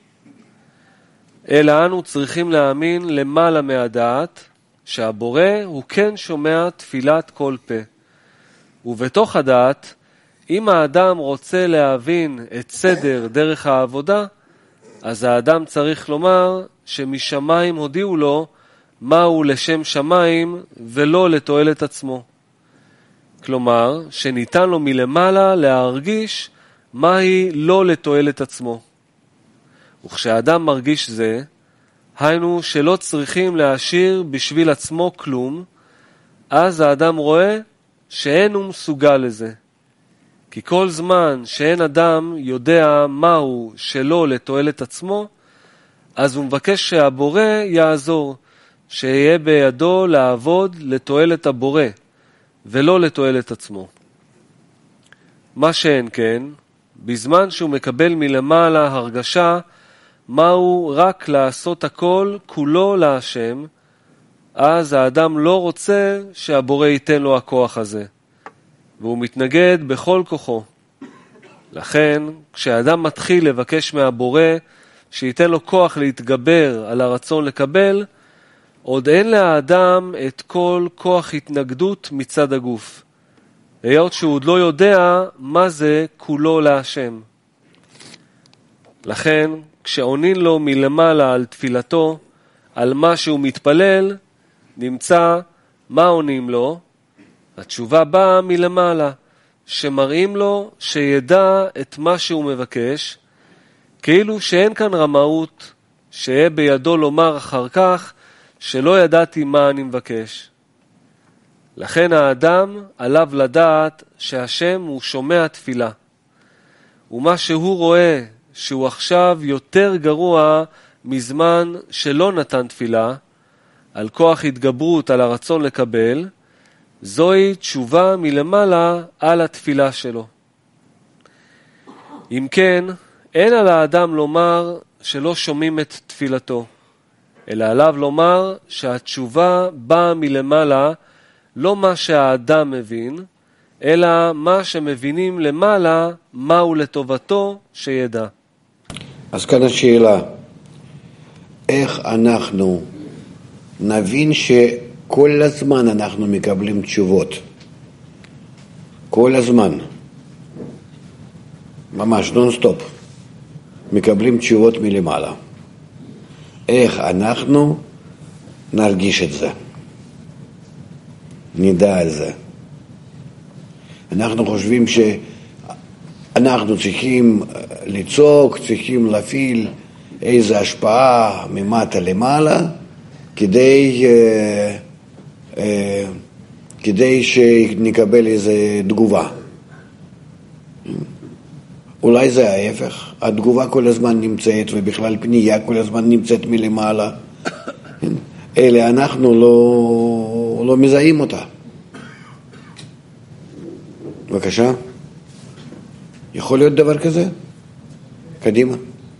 Speaker 1: אלא אנו צריכים להאמין למעלה מהדעת, שהבורא הוא כן שומע תפילת כל פה. ובתוך הדעת, אם האדם רוצה להבין את סדר דרך העבודה, אז האדם צריך לומר שמשמיים הודיעו לו מהו לשם שמיים ולא לתועלת עצמו. כלומר, שניתן לו מלמעלה להרגיש מהי לא לתועלת עצמו. וכשאדם מרגיש זה, היינו שלא צריכים להשאיר בשביל עצמו כלום, אז האדם רואה שאין הוא מסוגל לזה. כי כל זמן שאין אדם יודע מהו שלא לתועלת עצמו, אז הוא מבקש שהבורא יעזור, שיהיה בידו לעבוד לתועלת הבורא, ולא לתועלת עצמו. מה שאין כן, בזמן שהוא מקבל מלמעלה הרגשה, מהו רק לעשות הכל כולו להשם, אז האדם לא רוצה שהבורא ייתן לו הכוח הזה. והוא מתנגד בכל כוחו. לכן, כשאדם מתחיל לבקש מהבורא שייתן לו כוח להתגבר על הרצון לקבל, עוד אין לאדם את כל כוח התנגדות מצד הגוף, היות שהוא עוד לא יודע מה זה כולו להשם. לכן, כשעונין לו מלמעלה על תפילתו, על מה שהוא מתפלל, נמצא מה עונים לו. התשובה באה מלמעלה, שמראים לו שידע את מה שהוא מבקש, כאילו שאין כאן רמאות, שיהיה בידו לומר אחר כך שלא ידעתי מה אני מבקש. לכן האדם עליו לדעת שהשם הוא שומע תפילה, ומה שהוא רואה שהוא עכשיו יותר גרוע מזמן שלא נתן תפילה, על כוח התגברות על הרצון לקבל, זוהי תשובה מלמעלה על התפילה שלו. אם כן, אין על האדם לומר שלא שומעים את תפילתו, אלא עליו לומר שהתשובה באה מלמעלה, לא מה שהאדם מבין, אלא מה שמבינים למעלה, מהו לטובתו שידע.
Speaker 2: אז כאן השאלה, איך אנחנו נבין שכל הזמן אנחנו מקבלים תשובות? כל הזמן. ממש נון סטופ. מקבלים תשובות מלמעלה. איך אנחנו נרגיש את זה? נדע על זה. אנחנו חושבים שאנחנו צריכים לצעוק, צריכים להפעיל איזו השפעה ממטה למעלה, כדי שנקבל איזו תגובה. אולי זה ההפך, התגובה כל הזמן נמצאת, ובכלל פנייה כל הזמן נמצאת מלמעלה. אלה אנחנו לא מזהים אותה. בבקשה. יכול להיות דבר כזה? קדימה.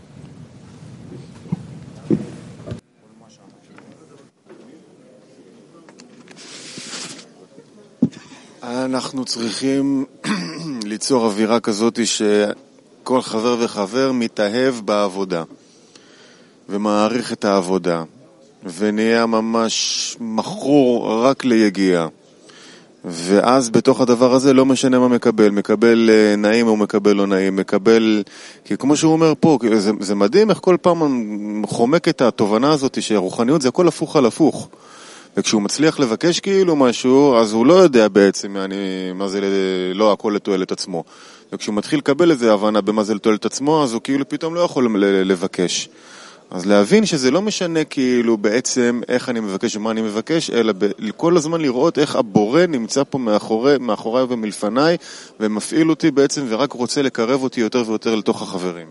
Speaker 7: אנחנו צריכים ליצור אווירה כזאת שכל חבר וחבר מתאהב בעבודה ומעריך את העבודה ונהיה ממש מכור רק ליגיעה, ואז בתוך הדבר הזה לא משנה מה מקבל נעים או מקבל לא נעים, מקבל, כי כמו שהוא אומר פה, זה מדהים איך כל פעם חומק את התובנה הזאת שהרוחניות זה הכל הפוך על הפוך, וכשהוא מצליח לבקש כאילו משהו, אז הוא לא יודע בעצם מה זה לא הכל לתועלת עצמו, וכשהוא מתחיל לקבל איזה הבנה במה זה לתועלת עצמו, אז הוא כאילו פתאום לא יכול לבקש. אז להבין שזה לא משנה כאילו בעצם איך אני מבקש ומה אני מבקש, אלא כל הזמן לראות איך הבורא נמצא פה מאחוריי ומלפניי, ומפעיל אותי בעצם ורק רוצה לקרב אותי יותר ויותר לתוך החברים.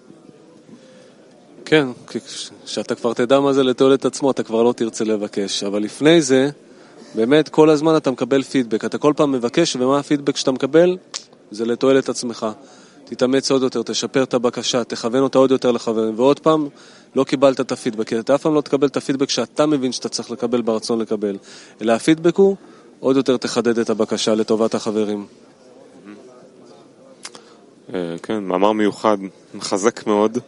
Speaker 1: כן, כשאתה כבר תדע מה זה לתועלת עצמו, אתה כבר לא תרצה לבקש. אבל לפני זה, באמת כל הזמן אתה מקבל פידבק. אתה כל פעם מבקש, ומה הפידבק שאתה מקבל? זה לתועלת עצמך. תתאמץ עוד יותר, תשפר את הבקשה, תכוון אותה עוד יותר לחברים. ועוד פעם, לא קיבלת את הפידבק. אתה אף פעם לא תקבל את הפידבק שאתה מבין שאתה צריך לקבל ברצון לקבל. אלא הפידבק הוא, עוד יותר תחדד את הבקשה לטובת החברים.
Speaker 4: כן, מאמר מיוחד, מחזק מאוד.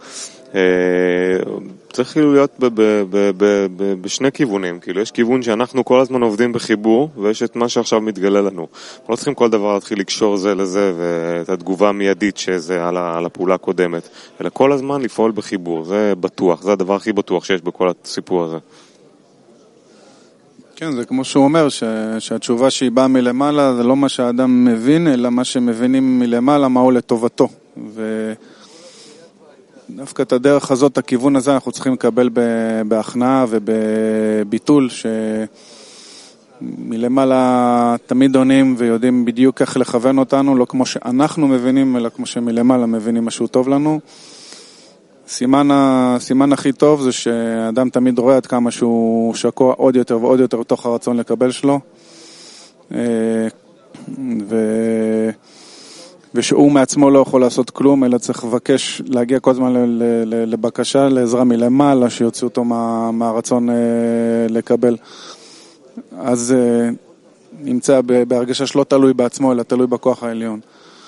Speaker 4: צריך כאילו להיות בשני כיוונים, כאילו יש כיוון שאנחנו כל הזמן עובדים בחיבור, ויש את מה שעכשיו מתגלה לנו. לא צריכים כל דבר להתחיל לקשור זה לזה, ואת התגובה המיידית שזה על הפעולה הקודמת, אלא כל הזמן לפעול בחיבור, זה בטוח, זה הדבר הכי בטוח שיש בכל הסיפור הזה.
Speaker 3: כן, זה כמו שהוא אומר, שהתשובה שהיא באה מלמעלה, זה לא מה שהאדם מבין, אלא מה שמבינים מלמעלה, מהו לטובתו. דווקא את הדרך הזאת, הכיוון הזה, אנחנו צריכים לקבל בהכנעה ובביטול, שמלמעלה תמיד עונים ויודעים בדיוק איך לכוון אותנו, לא כמו שאנחנו מבינים, אלא כמו שמלמעלה מבינים משהו טוב לנו. סימן הכי טוב זה שהאדם תמיד רואה עד כמה שהוא שקוע עוד יותר ועוד יותר בתוך הרצון לקבל שלו, ושהוא מעצמו לא יכול לעשות כלום, אלא צריך לבקש, להגיע כל הזמן לבקשה, לעזרה מלמעלה, שיוציא אותו מהרצון לקבל. אז נמצא בהרגשה שלא תלוי בעצמו, אלא תלוי בכוח העליון.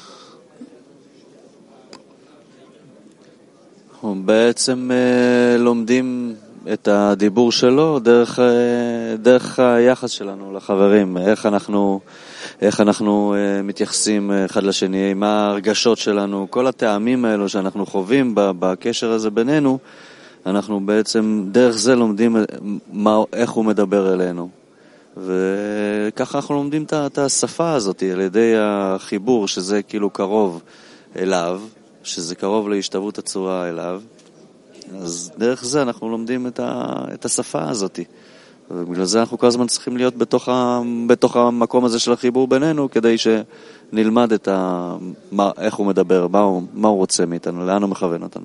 Speaker 5: אנחנו בעצם לומדים את הדיבור שלו דרך היחס שלנו לחברים, איך אנחנו מתייחסים אחד לשני, מה הרגשות שלנו, כל הטעמים האלו שאנחנו חווים בקשר הזה בינינו, אנחנו בעצם דרך זה לומדים איך הוא מדבר אלינו. וככה אנחנו לומדים את השפה הזאת על ידי החיבור, שזה כאילו קרוב אליו, שזה קרוב להשתוות הצורה אליו. אז דרך זה אנחנו לומדים את השפה הזאת. ובגלל זה אנחנו כל הזמן צריכים להיות בתוך המקום הזה של החיבור בינינו, כדי שנלמד איך הוא מדבר, מה הוא רוצה מאיתנו, לאן הוא מכוון אותנו.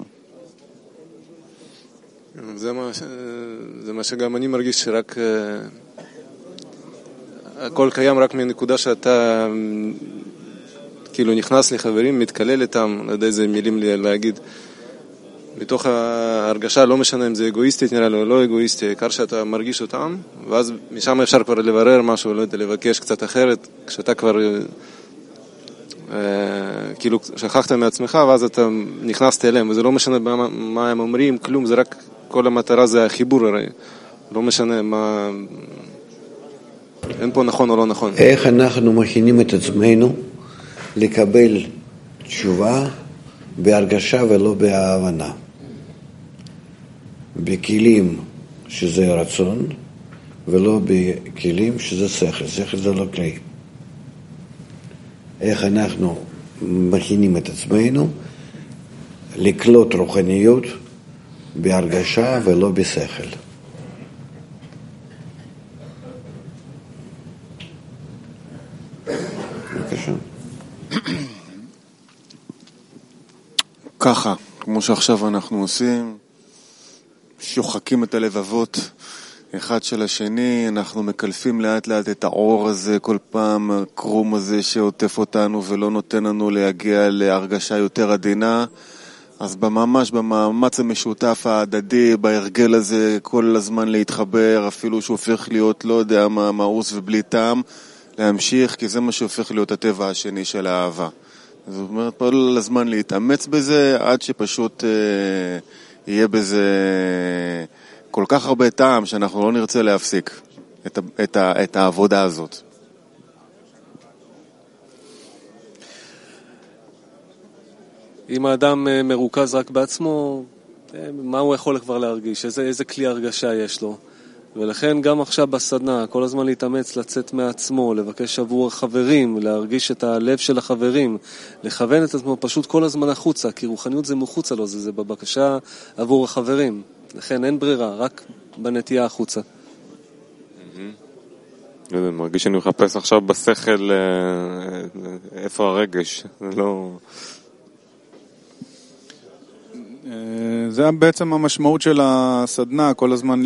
Speaker 6: זה מה שגם אני מרגיש, שרק הכל קיים רק מנקודה שאתה כאילו נכנס לחברים, מתקלל איתם, לא יודע איזה מילים להגיד, מתוך ההרגשה, לא משנה אם זה אגואיסטית נראה לו, לא אגואיסטי, עיקר שאתה מרגיש אותם, ואז משם אפשר כבר לברר משהו, לא יודע, לבקש קצת אחרת, כשאתה כבר כאילו שכחת מעצמך, ואז אתה נכנסת אליהם, וזה לא משנה מה הם אומרים, כלום, זה רק, כל המטרה זה החיבור הרי, לא משנה מה, אין פה נכון או לא נכון.
Speaker 2: איך אנחנו מכינים את עצמנו לקבל תשובה בהרגשה ולא בהבנה. בכלים שזה רצון, ולא בכלים שזה שכל. שכל זה לא כלי. איך אנחנו מכינים את עצמנו לקלוט רוחניות בהרגשה ולא בשכל. בבקשה.
Speaker 7: ככה, כמו שעכשיו אנחנו עושים, שוחקים את הלבבות אחד של השני, אנחנו מקלפים לאט לאט את האור הזה, כל פעם הקרום הזה שעוטף אותנו ולא נותן לנו להגיע להרגשה יותר עדינה. אז ממש במאמץ המשותף ההדדי, בהרגל הזה כל הזמן להתחבר, אפילו שהופך להיות לא יודע מה, מאוס ובלי טעם, להמשיך, כי זה מה שהופך להיות הטבע השני של האהבה. זאת אומרת, כל הזמן להתאמץ בזה, עד שפשוט יהיה בזה כל כך הרבה טעם, שאנחנו לא נרצה להפסיק את העבודה הזאת.
Speaker 1: אם האדם מרוכז רק בעצמו, מה הוא יכול כבר להרגיש? איזה כלי הרגשה יש לו? ולכן גם עכשיו בסדנה, כל הזמן להתאמץ לצאת מעצמו, לבקש עבור החברים, להרגיש את הלב של החברים, לכוון את עצמו פשוט כל הזמן החוצה, כי רוחניות זה מחוצה לו, זה בבקשה עבור החברים. לכן אין ברירה, רק בנטייה החוצה.
Speaker 4: אני מרגיש שאני מחפש עכשיו בשכל איפה הרגש, לא...
Speaker 3: זה בעצם המשמעות של הסדנה, כל הזמן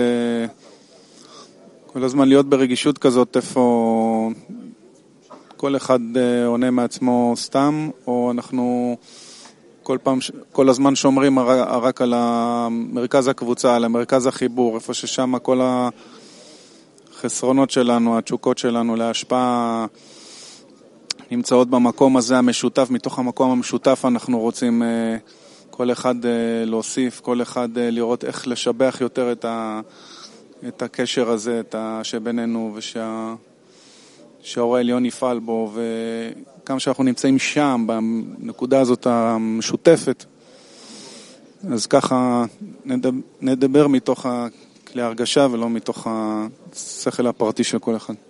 Speaker 3: להיות ברגישות כזאת, איפה כל אחד עונה מעצמו סתם, או אנחנו כל הזמן שומרים רק על מרכז הקבוצה, על מרכז החיבור, איפה ששם כל החסרונות שלנו, התשוקות שלנו להשפעה נמצאות במקום הזה המשותף, מתוך המקום המשותף אנחנו רוצים כל אחד להוסיף, כל אחד לראות איך לשבח יותר את הקשר הזה, שבינינו, שהאור העליון יפעל בו, וכמה שאנחנו נמצאים שם, בנקודה הזאת המשותפת, אז ככה נדבר מתוך כלי הרגשה ולא מתוך השכל הפרטי של כל אחד.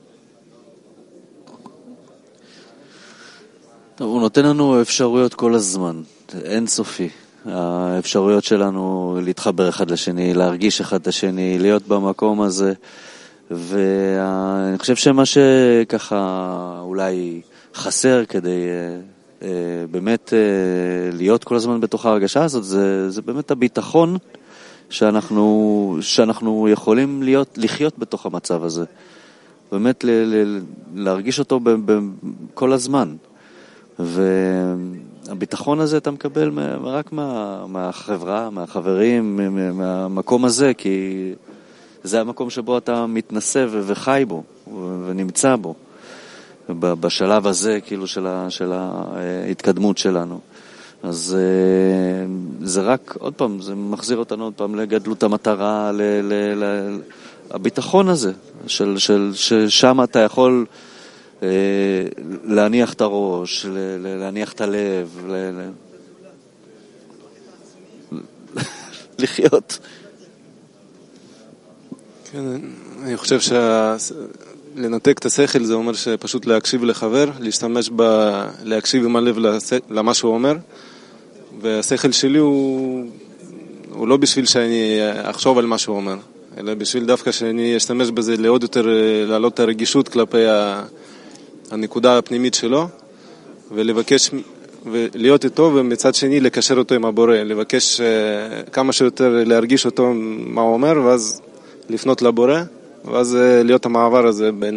Speaker 5: טוב, הוא נותן לנו אפשרויות כל הזמן, אין סופי. האפשרויות שלנו להתחבר אחד לשני, להרגיש אחד את השני, להיות במקום הזה, ואני חושב שמה שככה אולי חסר כדי באמת להיות כל הזמן בתוך ההרגשה הזאת, זה באמת הביטחון שאנחנו יכולים לחיות בתוך המצב הזה, באמת להרגיש אותו כל הזמן. והביטחון הזה אתה מקבל רק מהחברה, מהחברים, מהמקום הזה, כי זה המקום שבו אתה מתנסה וחי בו. ונמצא בו, בשלב הזה כאילו של ההתקדמות שלנו. אז זה רק, עוד פעם, זה מחזיר אותנו עוד פעם לגדלות המטרה, הביטחון הזה, ששם אתה יכול להניח את הראש, להניח את הלב, לחיות.
Speaker 6: כן, אני חושב לנתק את השכל זה אומר שפשוט להקשיב לחבר, להשתמש להקשיב עם הלב למה שהוא אומר, והשכל שלי הוא לא בשביל שאני אחשוב על מה שהוא אומר, אלא בשביל דווקא שאני אשתמש בזה לעוד יותר להעלות את הרגישות כלפי הנקודה הפנימית שלו, ולבקש ולהיות איתו, ומצד שני לקשר אותו עם הבורא, לבקש כמה שיותר להרגיש אותו מה הוא אומר, ואז לפנות לבורא, ואז להיות המעבר הזה בין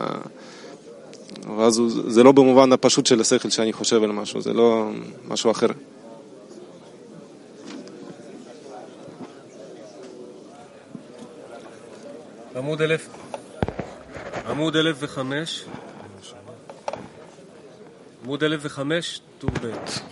Speaker 6: ואז זה לא במובן הפשוט של השכל שאני חושב על משהו, זה לא משהו אחר.
Speaker 1: עמוד 1005, עמוד 1005, טור ב'.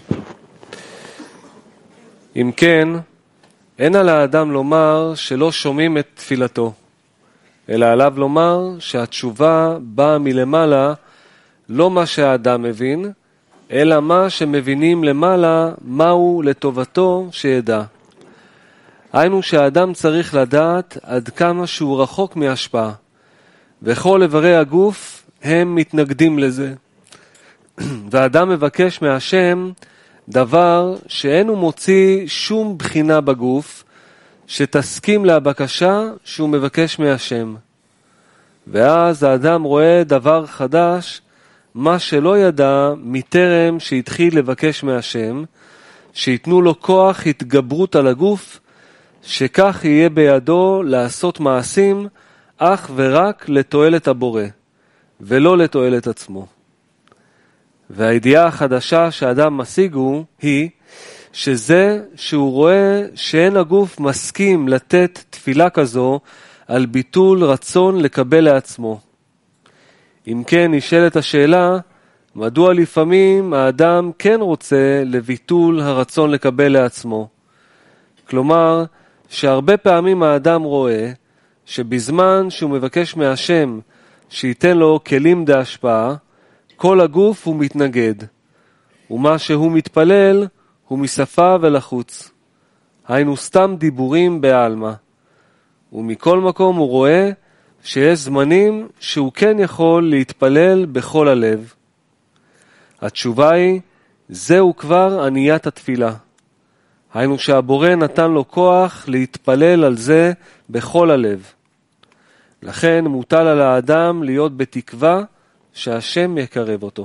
Speaker 1: אם כן, אין על האדם לומר שלא שומעים את תפילתו, אלא עליו לומר שהתשובה באה מלמעלה, לא מה שהאדם מבין, אלא מה שמבינים למעלה, מהו לטובתו שידע. היינו שהאדם צריך לדעת עד כמה שהוא רחוק מהשפעה, וכל איברי הגוף הם מתנגדים לזה. והאדם מבקש מהשם דבר שאין הוא מוציא שום בחינה בגוף, שתסכים לבקשה שהוא מבקש מהשם. ואז האדם רואה דבר חדש, מה שלא ידע מטרם שהתחיל לבקש מהשם, שיתנו לו כוח התגברות על הגוף, שכך יהיה בידו לעשות מעשים אך ורק לתועלת הבורא, ולא לתועלת עצמו. והידיעה החדשה שהאדם משיגו היא שזה שהוא רואה שאין הגוף מסכים לתת תפילה כזו על ביטול רצון לקבל לעצמו. אם כן נשאלת השאלה, מדוע לפעמים האדם כן רוצה לביטול הרצון לקבל לעצמו? כלומר, שהרבה פעמים האדם רואה שבזמן שהוא מבקש מהשם שייתן לו כלים להשפעה, כל הגוף הוא מתנגד, ומה שהוא מתפלל הוא משפה ולחוץ. היינו סתם דיבורים בעלמא. ומכל מקום הוא רואה שיש זמנים שהוא כן יכול להתפלל בכל הלב. התשובה היא, זהו כבר עניית התפילה. היינו שהבורא נתן לו כוח להתפלל על זה בכל הלב. לכן מוטל על האדם להיות בתקווה שהשם יקרב אותו.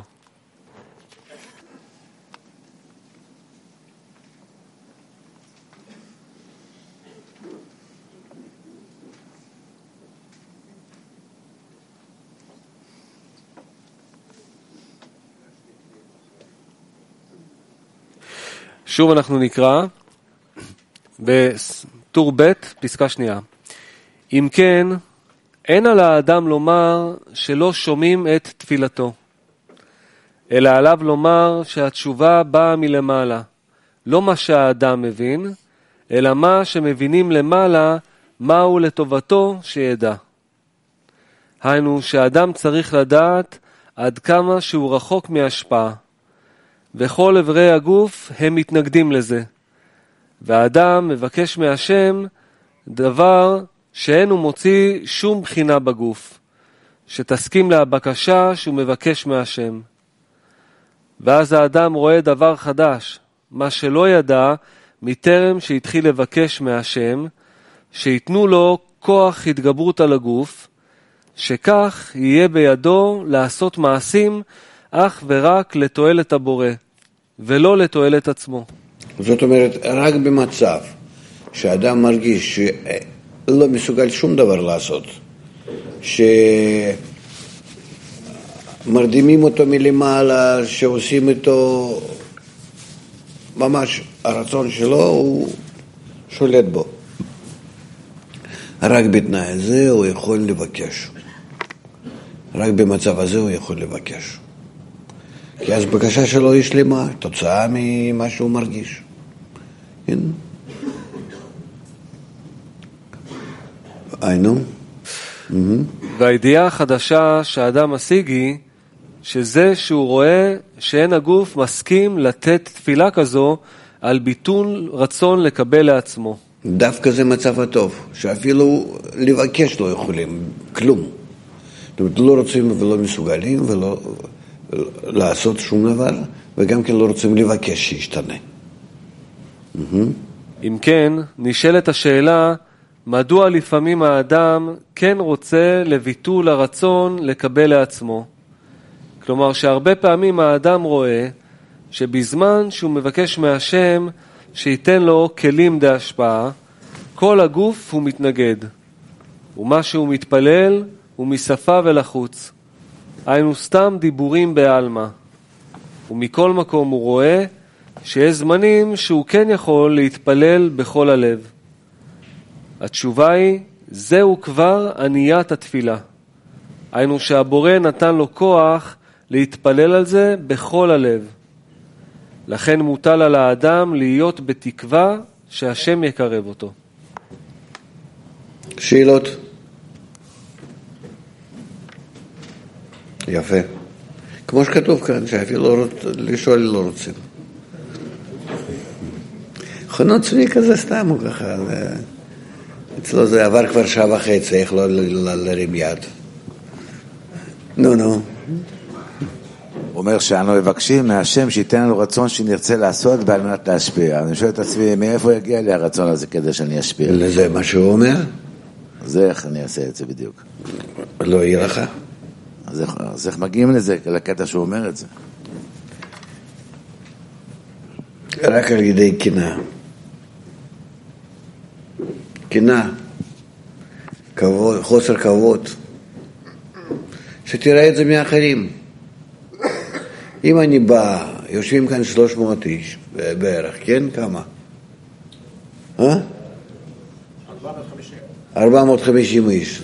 Speaker 1: שוב אנחנו נקרא בטור ב' פסקה שנייה. אם כן, אין על האדם לומר שלא שומעים את תפילתו, אלא עליו לומר שהתשובה באה מלמעלה, לא מה שהאדם מבין, אלא מה שמבינים למעלה, מהו לטובתו שידע. היינו שהאדם צריך לדעת עד כמה שהוא רחוק מהשפעה, וכל איברי הגוף הם מתנגדים לזה. והאדם מבקש מהשם דבר שאין הוא מוציא שום בחינה בגוף, שתסכים לבקשה שהוא מבקש מהשם. ואז האדם רואה דבר חדש, מה שלא ידע מטרם שהתחיל לבקש מהשם, שיתנו לו כוח התגברות על הגוף, שכך יהיה בידו לעשות מעשים אך ורק לתועלת הבורא, ולא לתועלת עצמו.
Speaker 2: זאת אומרת, רק במצב שאדם מרגיש שלא מסוגל שום דבר לעשות, שמרדימים אותו מלמעלה, שעושים איתו ממש הרצון שלו, הוא שולט בו. רק בתנאי הזה הוא יכול לבקש. רק במצב הזה הוא יכול לבקש. כי אז בקשה שלו היא שלמה, תוצאה ממה שהוא מרגיש. כן? היינו?
Speaker 1: והידיעה החדשה שהאדם משיג היא שזה שהוא רואה שאין הגוף מסכים לתת תפילה כזו על ביטול רצון לקבל לעצמו.
Speaker 2: דווקא זה מצב הטוב, שאפילו לבקש לא יכולים, כלום. זאת אומרת, לא רוצים ולא מסוגלים ולא לעשות שום דבר, וגם כן לא רוצים לבקש שישתנה.
Speaker 1: אם כן, נשאלת השאלה, מדוע לפעמים האדם כן רוצה לביטול הרצון לקבל לעצמו? כלומר שהרבה פעמים האדם רואה שבזמן שהוא מבקש מהשם שייתן לו כלים להשפעה, כל הגוף הוא מתנגד, ומה שהוא מתפלל הוא משפה ולחוץ. היינו סתם דיבורים בעלמא. ומכל מקום הוא רואה שיש זמנים שהוא כן יכול להתפלל בכל הלב. התשובה היא, זהו כבר עניית התפילה. היינו שהבורא נתן לו כוח להתפלל על זה בכל הלב. לכן מוטל על האדם להיות בתקווה שהשם יקרב אותו.
Speaker 2: שאלות? יפה. כמו שכתוב כאן, שאפילו לשאול לא רוצים. חונות צמי כזה סתם הוא ככה. אצלו זה עבר כבר שעה וחצי, איך לא להרים יד. נו.
Speaker 8: הוא אומר שאנו מבקשים מהשם שייתן לנו רצון שנרצה לעשות ועל מנת להשפיע. אני שואל את עצמי, מאיפה יגיע לי הרצון הזה כדי שאני אשפיע?
Speaker 2: לזה מה שהוא אומר?
Speaker 8: זה איך אני אעשה את זה בדיוק.
Speaker 2: לא יהיה לך?
Speaker 8: אז איך מגיעים לזה, לקטע שהוא אומר את זה?
Speaker 2: רק על ידי קנאה. קנאה, כבוד, חוסר כבוד. שתראה את זה מאחרים. אם אני בא, יושבים כאן 300 איש בערך, כן? כמה? 450 איש.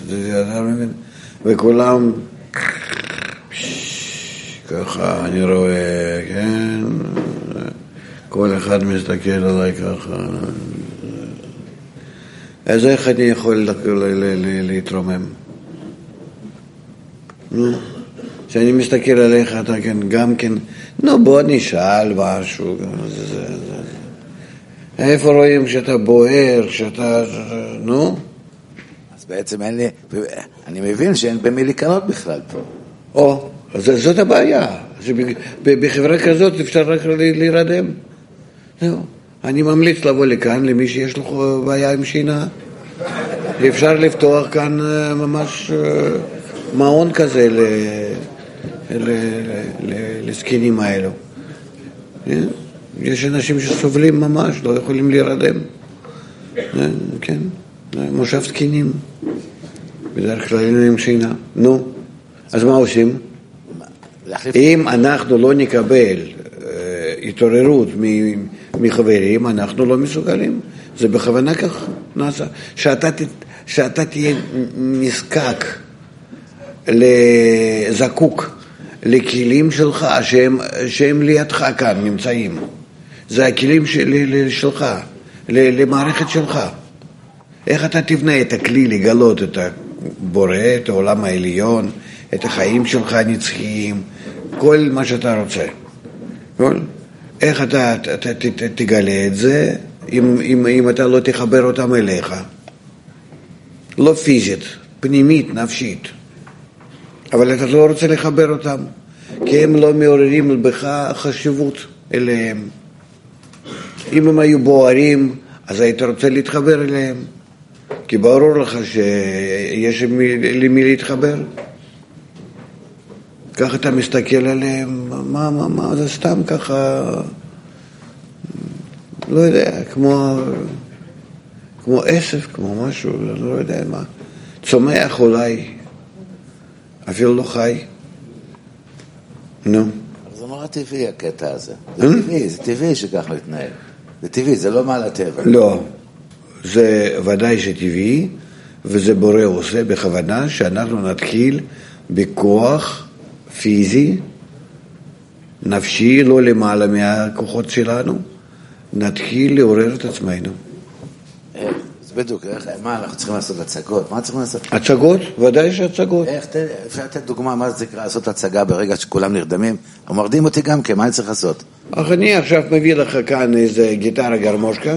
Speaker 2: וכולם ככה אני רואה, כן? כל אחד מסתכל עליי ככה. אז איך אני יכול להתרומם? כשאני מסתכל עליך, אתה כן, גם כן, בוא נשאל משהו. איפה רואים שאתה בוער, שאתה,
Speaker 8: אז בעצם אין לי, אני מבין שאין במי לקנות בכלל פה.
Speaker 2: אז זאת הבעיה. בחברה כזאת אפשר רק להירדם. אני ממליץ לבוא לכאן למי שיש לו בעיה עם שינה. אפשר לפתוח כאן ממש מעון כזה לזקנים האלו. יש אנשים שסובלים ממש, לא יכולים להירדם. כן, מושב זקנים. בדרך כלל אין להם שינה. אז מה עושים? אם אנחנו לא נקבל התעוררות מחברים, אנחנו לא מסוגלים. זה בכוונה כך נעשה. שאתה תהיה נזקק, זקוק לכלים שלך שהם לידך כאן נמצאים. זה הכלים שלך, למערכת שלך. איך אתה תבנה את הכלי לגלות את הבורא, את העולם העליון, את החיים שלך הנצחיים, כל מה שאתה רוצה. איך אתה תגלה את זה אם אתה לא תחבר אותם אליך? לא פיזית, פנימית, נפשית. אבל אתה לא רוצה לחבר אותם, כי הם לא מעוררים בך חשיבות אליהם. אם הם היו בוערים, אז היית רוצה להתחבר אליהם. כי ברור לך שיש למי להתחבר. ככה אתה מסתכל עליהם, מה, זה סתם ככה, לא יודע, כמו עשף, כמו משהו, לא יודע מה. צומח אולי, אפילו לא חי.
Speaker 8: זה נורא טבעי הקטע הזה. זה טבעי שכך מתנהל. זה טבעי, זה לא מעל הטבע.
Speaker 2: לא, זה ודאי שטבעי, וזה בורא עושה בכוונה שאנחנו נתחיל בכוח פיזי, נפשי, לא למעלה מהכוחות שלנו, נתחיל לעורר את עצמנו.
Speaker 8: בדיוק, מה אנחנו צריכים לעשות? הצגות? מה צריכים לעשות?
Speaker 2: הצגות? ודאי שהצגות.
Speaker 8: אפשר לתת דוגמה מה זה נקרא לעשות הצגה ברגע שכולם נרדמים? מרדים אותי גם כן, מה אני צריך לעשות?
Speaker 2: אך אני עכשיו מביא לך כאן איזה גיטרה גרמושקה,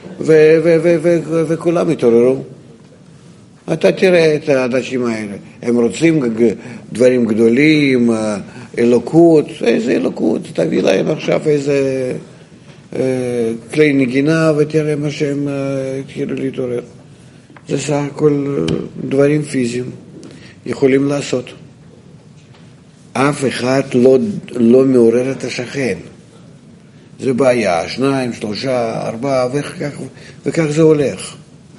Speaker 2: וכולם התעוררו. אתה תראה את האנשים האלה, הם רוצים דברים גדולים, אלוקות, איזה אלוקות, תביא להם עכשיו איזה כלי נגינה ותראה מה שהם התחילו להתעורר. זה סך הכל דברים פיזיים, יכולים לעשות. אף אחד לא מעורר את השכן. זה בעיה, 2, 3, 4, וכך זה הולך.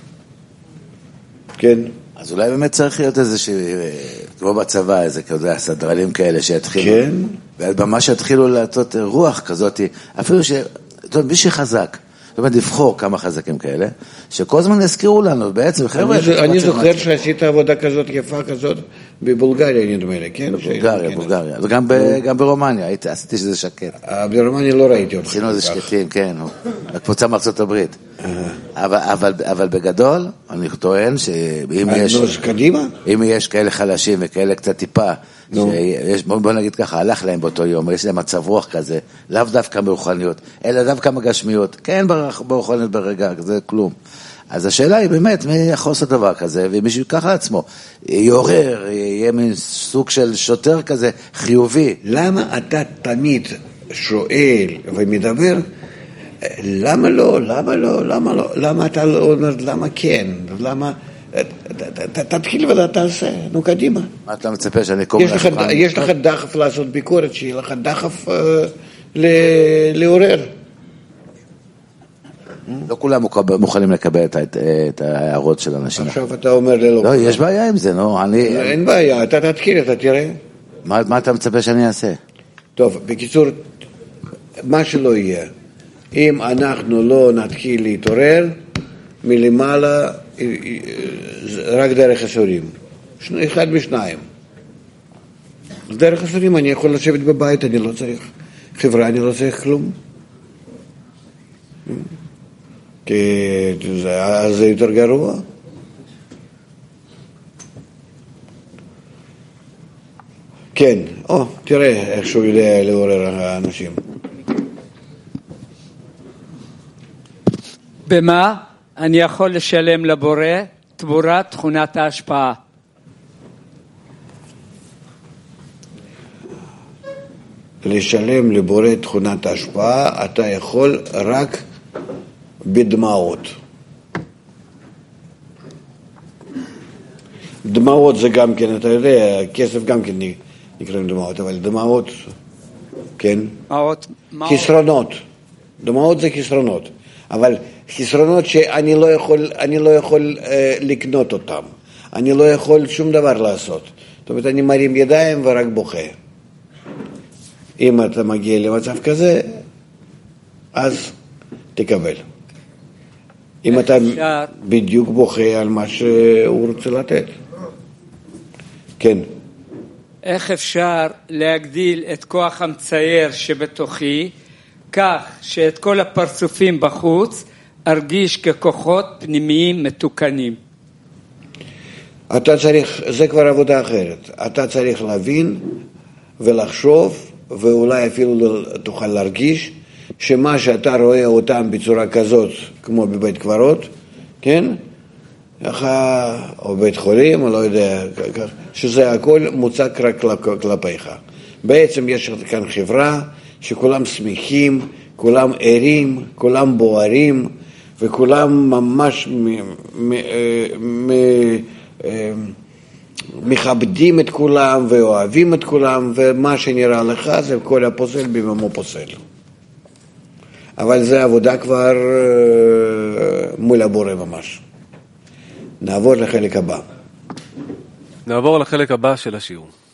Speaker 2: כן.
Speaker 8: אז אולי באמת צריך להיות איזה כמו בצבא, איזה סדרנים כאלה שיתחילו.
Speaker 2: כן.
Speaker 8: וממש שיתחילו לעשות רוח כזאת, אפילו מי שחזק, זאת אומרת, לבחור כמה חזקים כאלה, שכל הזמן יזכירו לנו, בעצם, חבר'ה...
Speaker 2: אני זוכר שעשית עבודה כזאת יפה כזאת בבולגריה, נדמה לי, כן?
Speaker 8: בבולגריה, וגם ברומניה, עשיתי שזה שקט.
Speaker 2: ברומניה לא ראיתי אותך.
Speaker 8: עשינו איזה שקטים, כן, הקבוצה מארצות הברית. אבל בגדול, אני טוען שאם יש כאלה חלשים וכאלה קצת טיפה, בוא נגיד ככה, הלך להם באותו יום, יש להם מצב רוח כזה, לאו דווקא ברוחניות, אלא דווקא מגשמיות, כן ברוחניות ברגע, זה כלום. אז השאלה היא באמת, מי יכול לעשות דבר כזה, ומישהו ייקח לעצמו, יעורר, יהיה מין סוג של שוטר כזה, חיובי.
Speaker 2: למה אתה תמיד שואל ומדבר, למה לא, למה לא, למה לא, למה אתה לא אומר, למה כן, למה... תתחיל ותעשה, נו קדימה.
Speaker 8: מה אתה מצפה שאני קורא לשולחן?
Speaker 2: יש לך דחף לעשות ביקורת, שיהיה לך דחף לעורר.
Speaker 8: לא כולם מוכנים לקבל את ההערות של אנשים.
Speaker 2: עכשיו אתה אומר ללא.
Speaker 8: לא, יש בעיה עם זה, נו.
Speaker 2: אין בעיה, אתה תתחיל, אתה תראה.
Speaker 8: מה אתה מצפה שאני אעשה?
Speaker 2: טוב, בקיצור, מה שלא יהיה, אם אנחנו לא נתחיל להתעורר, מלמעלה, רק דרך הסורים. אחד משניים. דרך הסורים אני יכול לשבת בבית, אני לא צריך חברה, אני לא צריך כלום. כי זה יותר גרוע. כן, תראה איך שהוא יודע לעורר האנשים.
Speaker 9: במה אני יכול לשלם לבורא תמורת תכונת ההשפעה?
Speaker 2: לשלם לבורא תכונת ההשפעה אתה יכול רק בדמעות. דמעות זה גם כן, אתה יודע, כסף גם כן נקראים דמעות, אבל דמעות, כן? חסרונות. דמעות זה חסרונות. אבל חסרונות שאני לא יכול לקנות אותם. אני לא יכול שום דבר לעשות. זאת אומרת, אני מרים ידיים ורק בוכה. אם אתה מגיע למצב כזה, אז תקבל. אם אתה בדיוק בוכה על מה שהוא רוצה לתת. כן.
Speaker 9: איך אפשר להגדיל את כוח המצייר שבתוכי, כך שאת כל הפרצופים בחוץ ארגיש ככוחות פנימיים מתוקנים?
Speaker 2: אתה צריך, זה כבר עבודה אחרת. אתה צריך להבין ולחשוב, ואולי אפילו תוכל להרגיש, שמה שאתה רואה אותם בצורה כזאת, כמו בבית קברות, כן? או בית חולים, או לא יודע, שזה הכל מוצק רק כלפיך. בעצם יש כאן חברה שכולם שמחים, כולם ערים, כולם בוערים, וכולם ממש מכבדים את כולם ואוהבים את כולם, ומה שנראה לך זה כל הפוסל בממו פוסל. אבל זה עבודה כבר מול הבורא ממש. נעבור לחלק הבא.
Speaker 1: נעבור לחלק הבא של השיעור.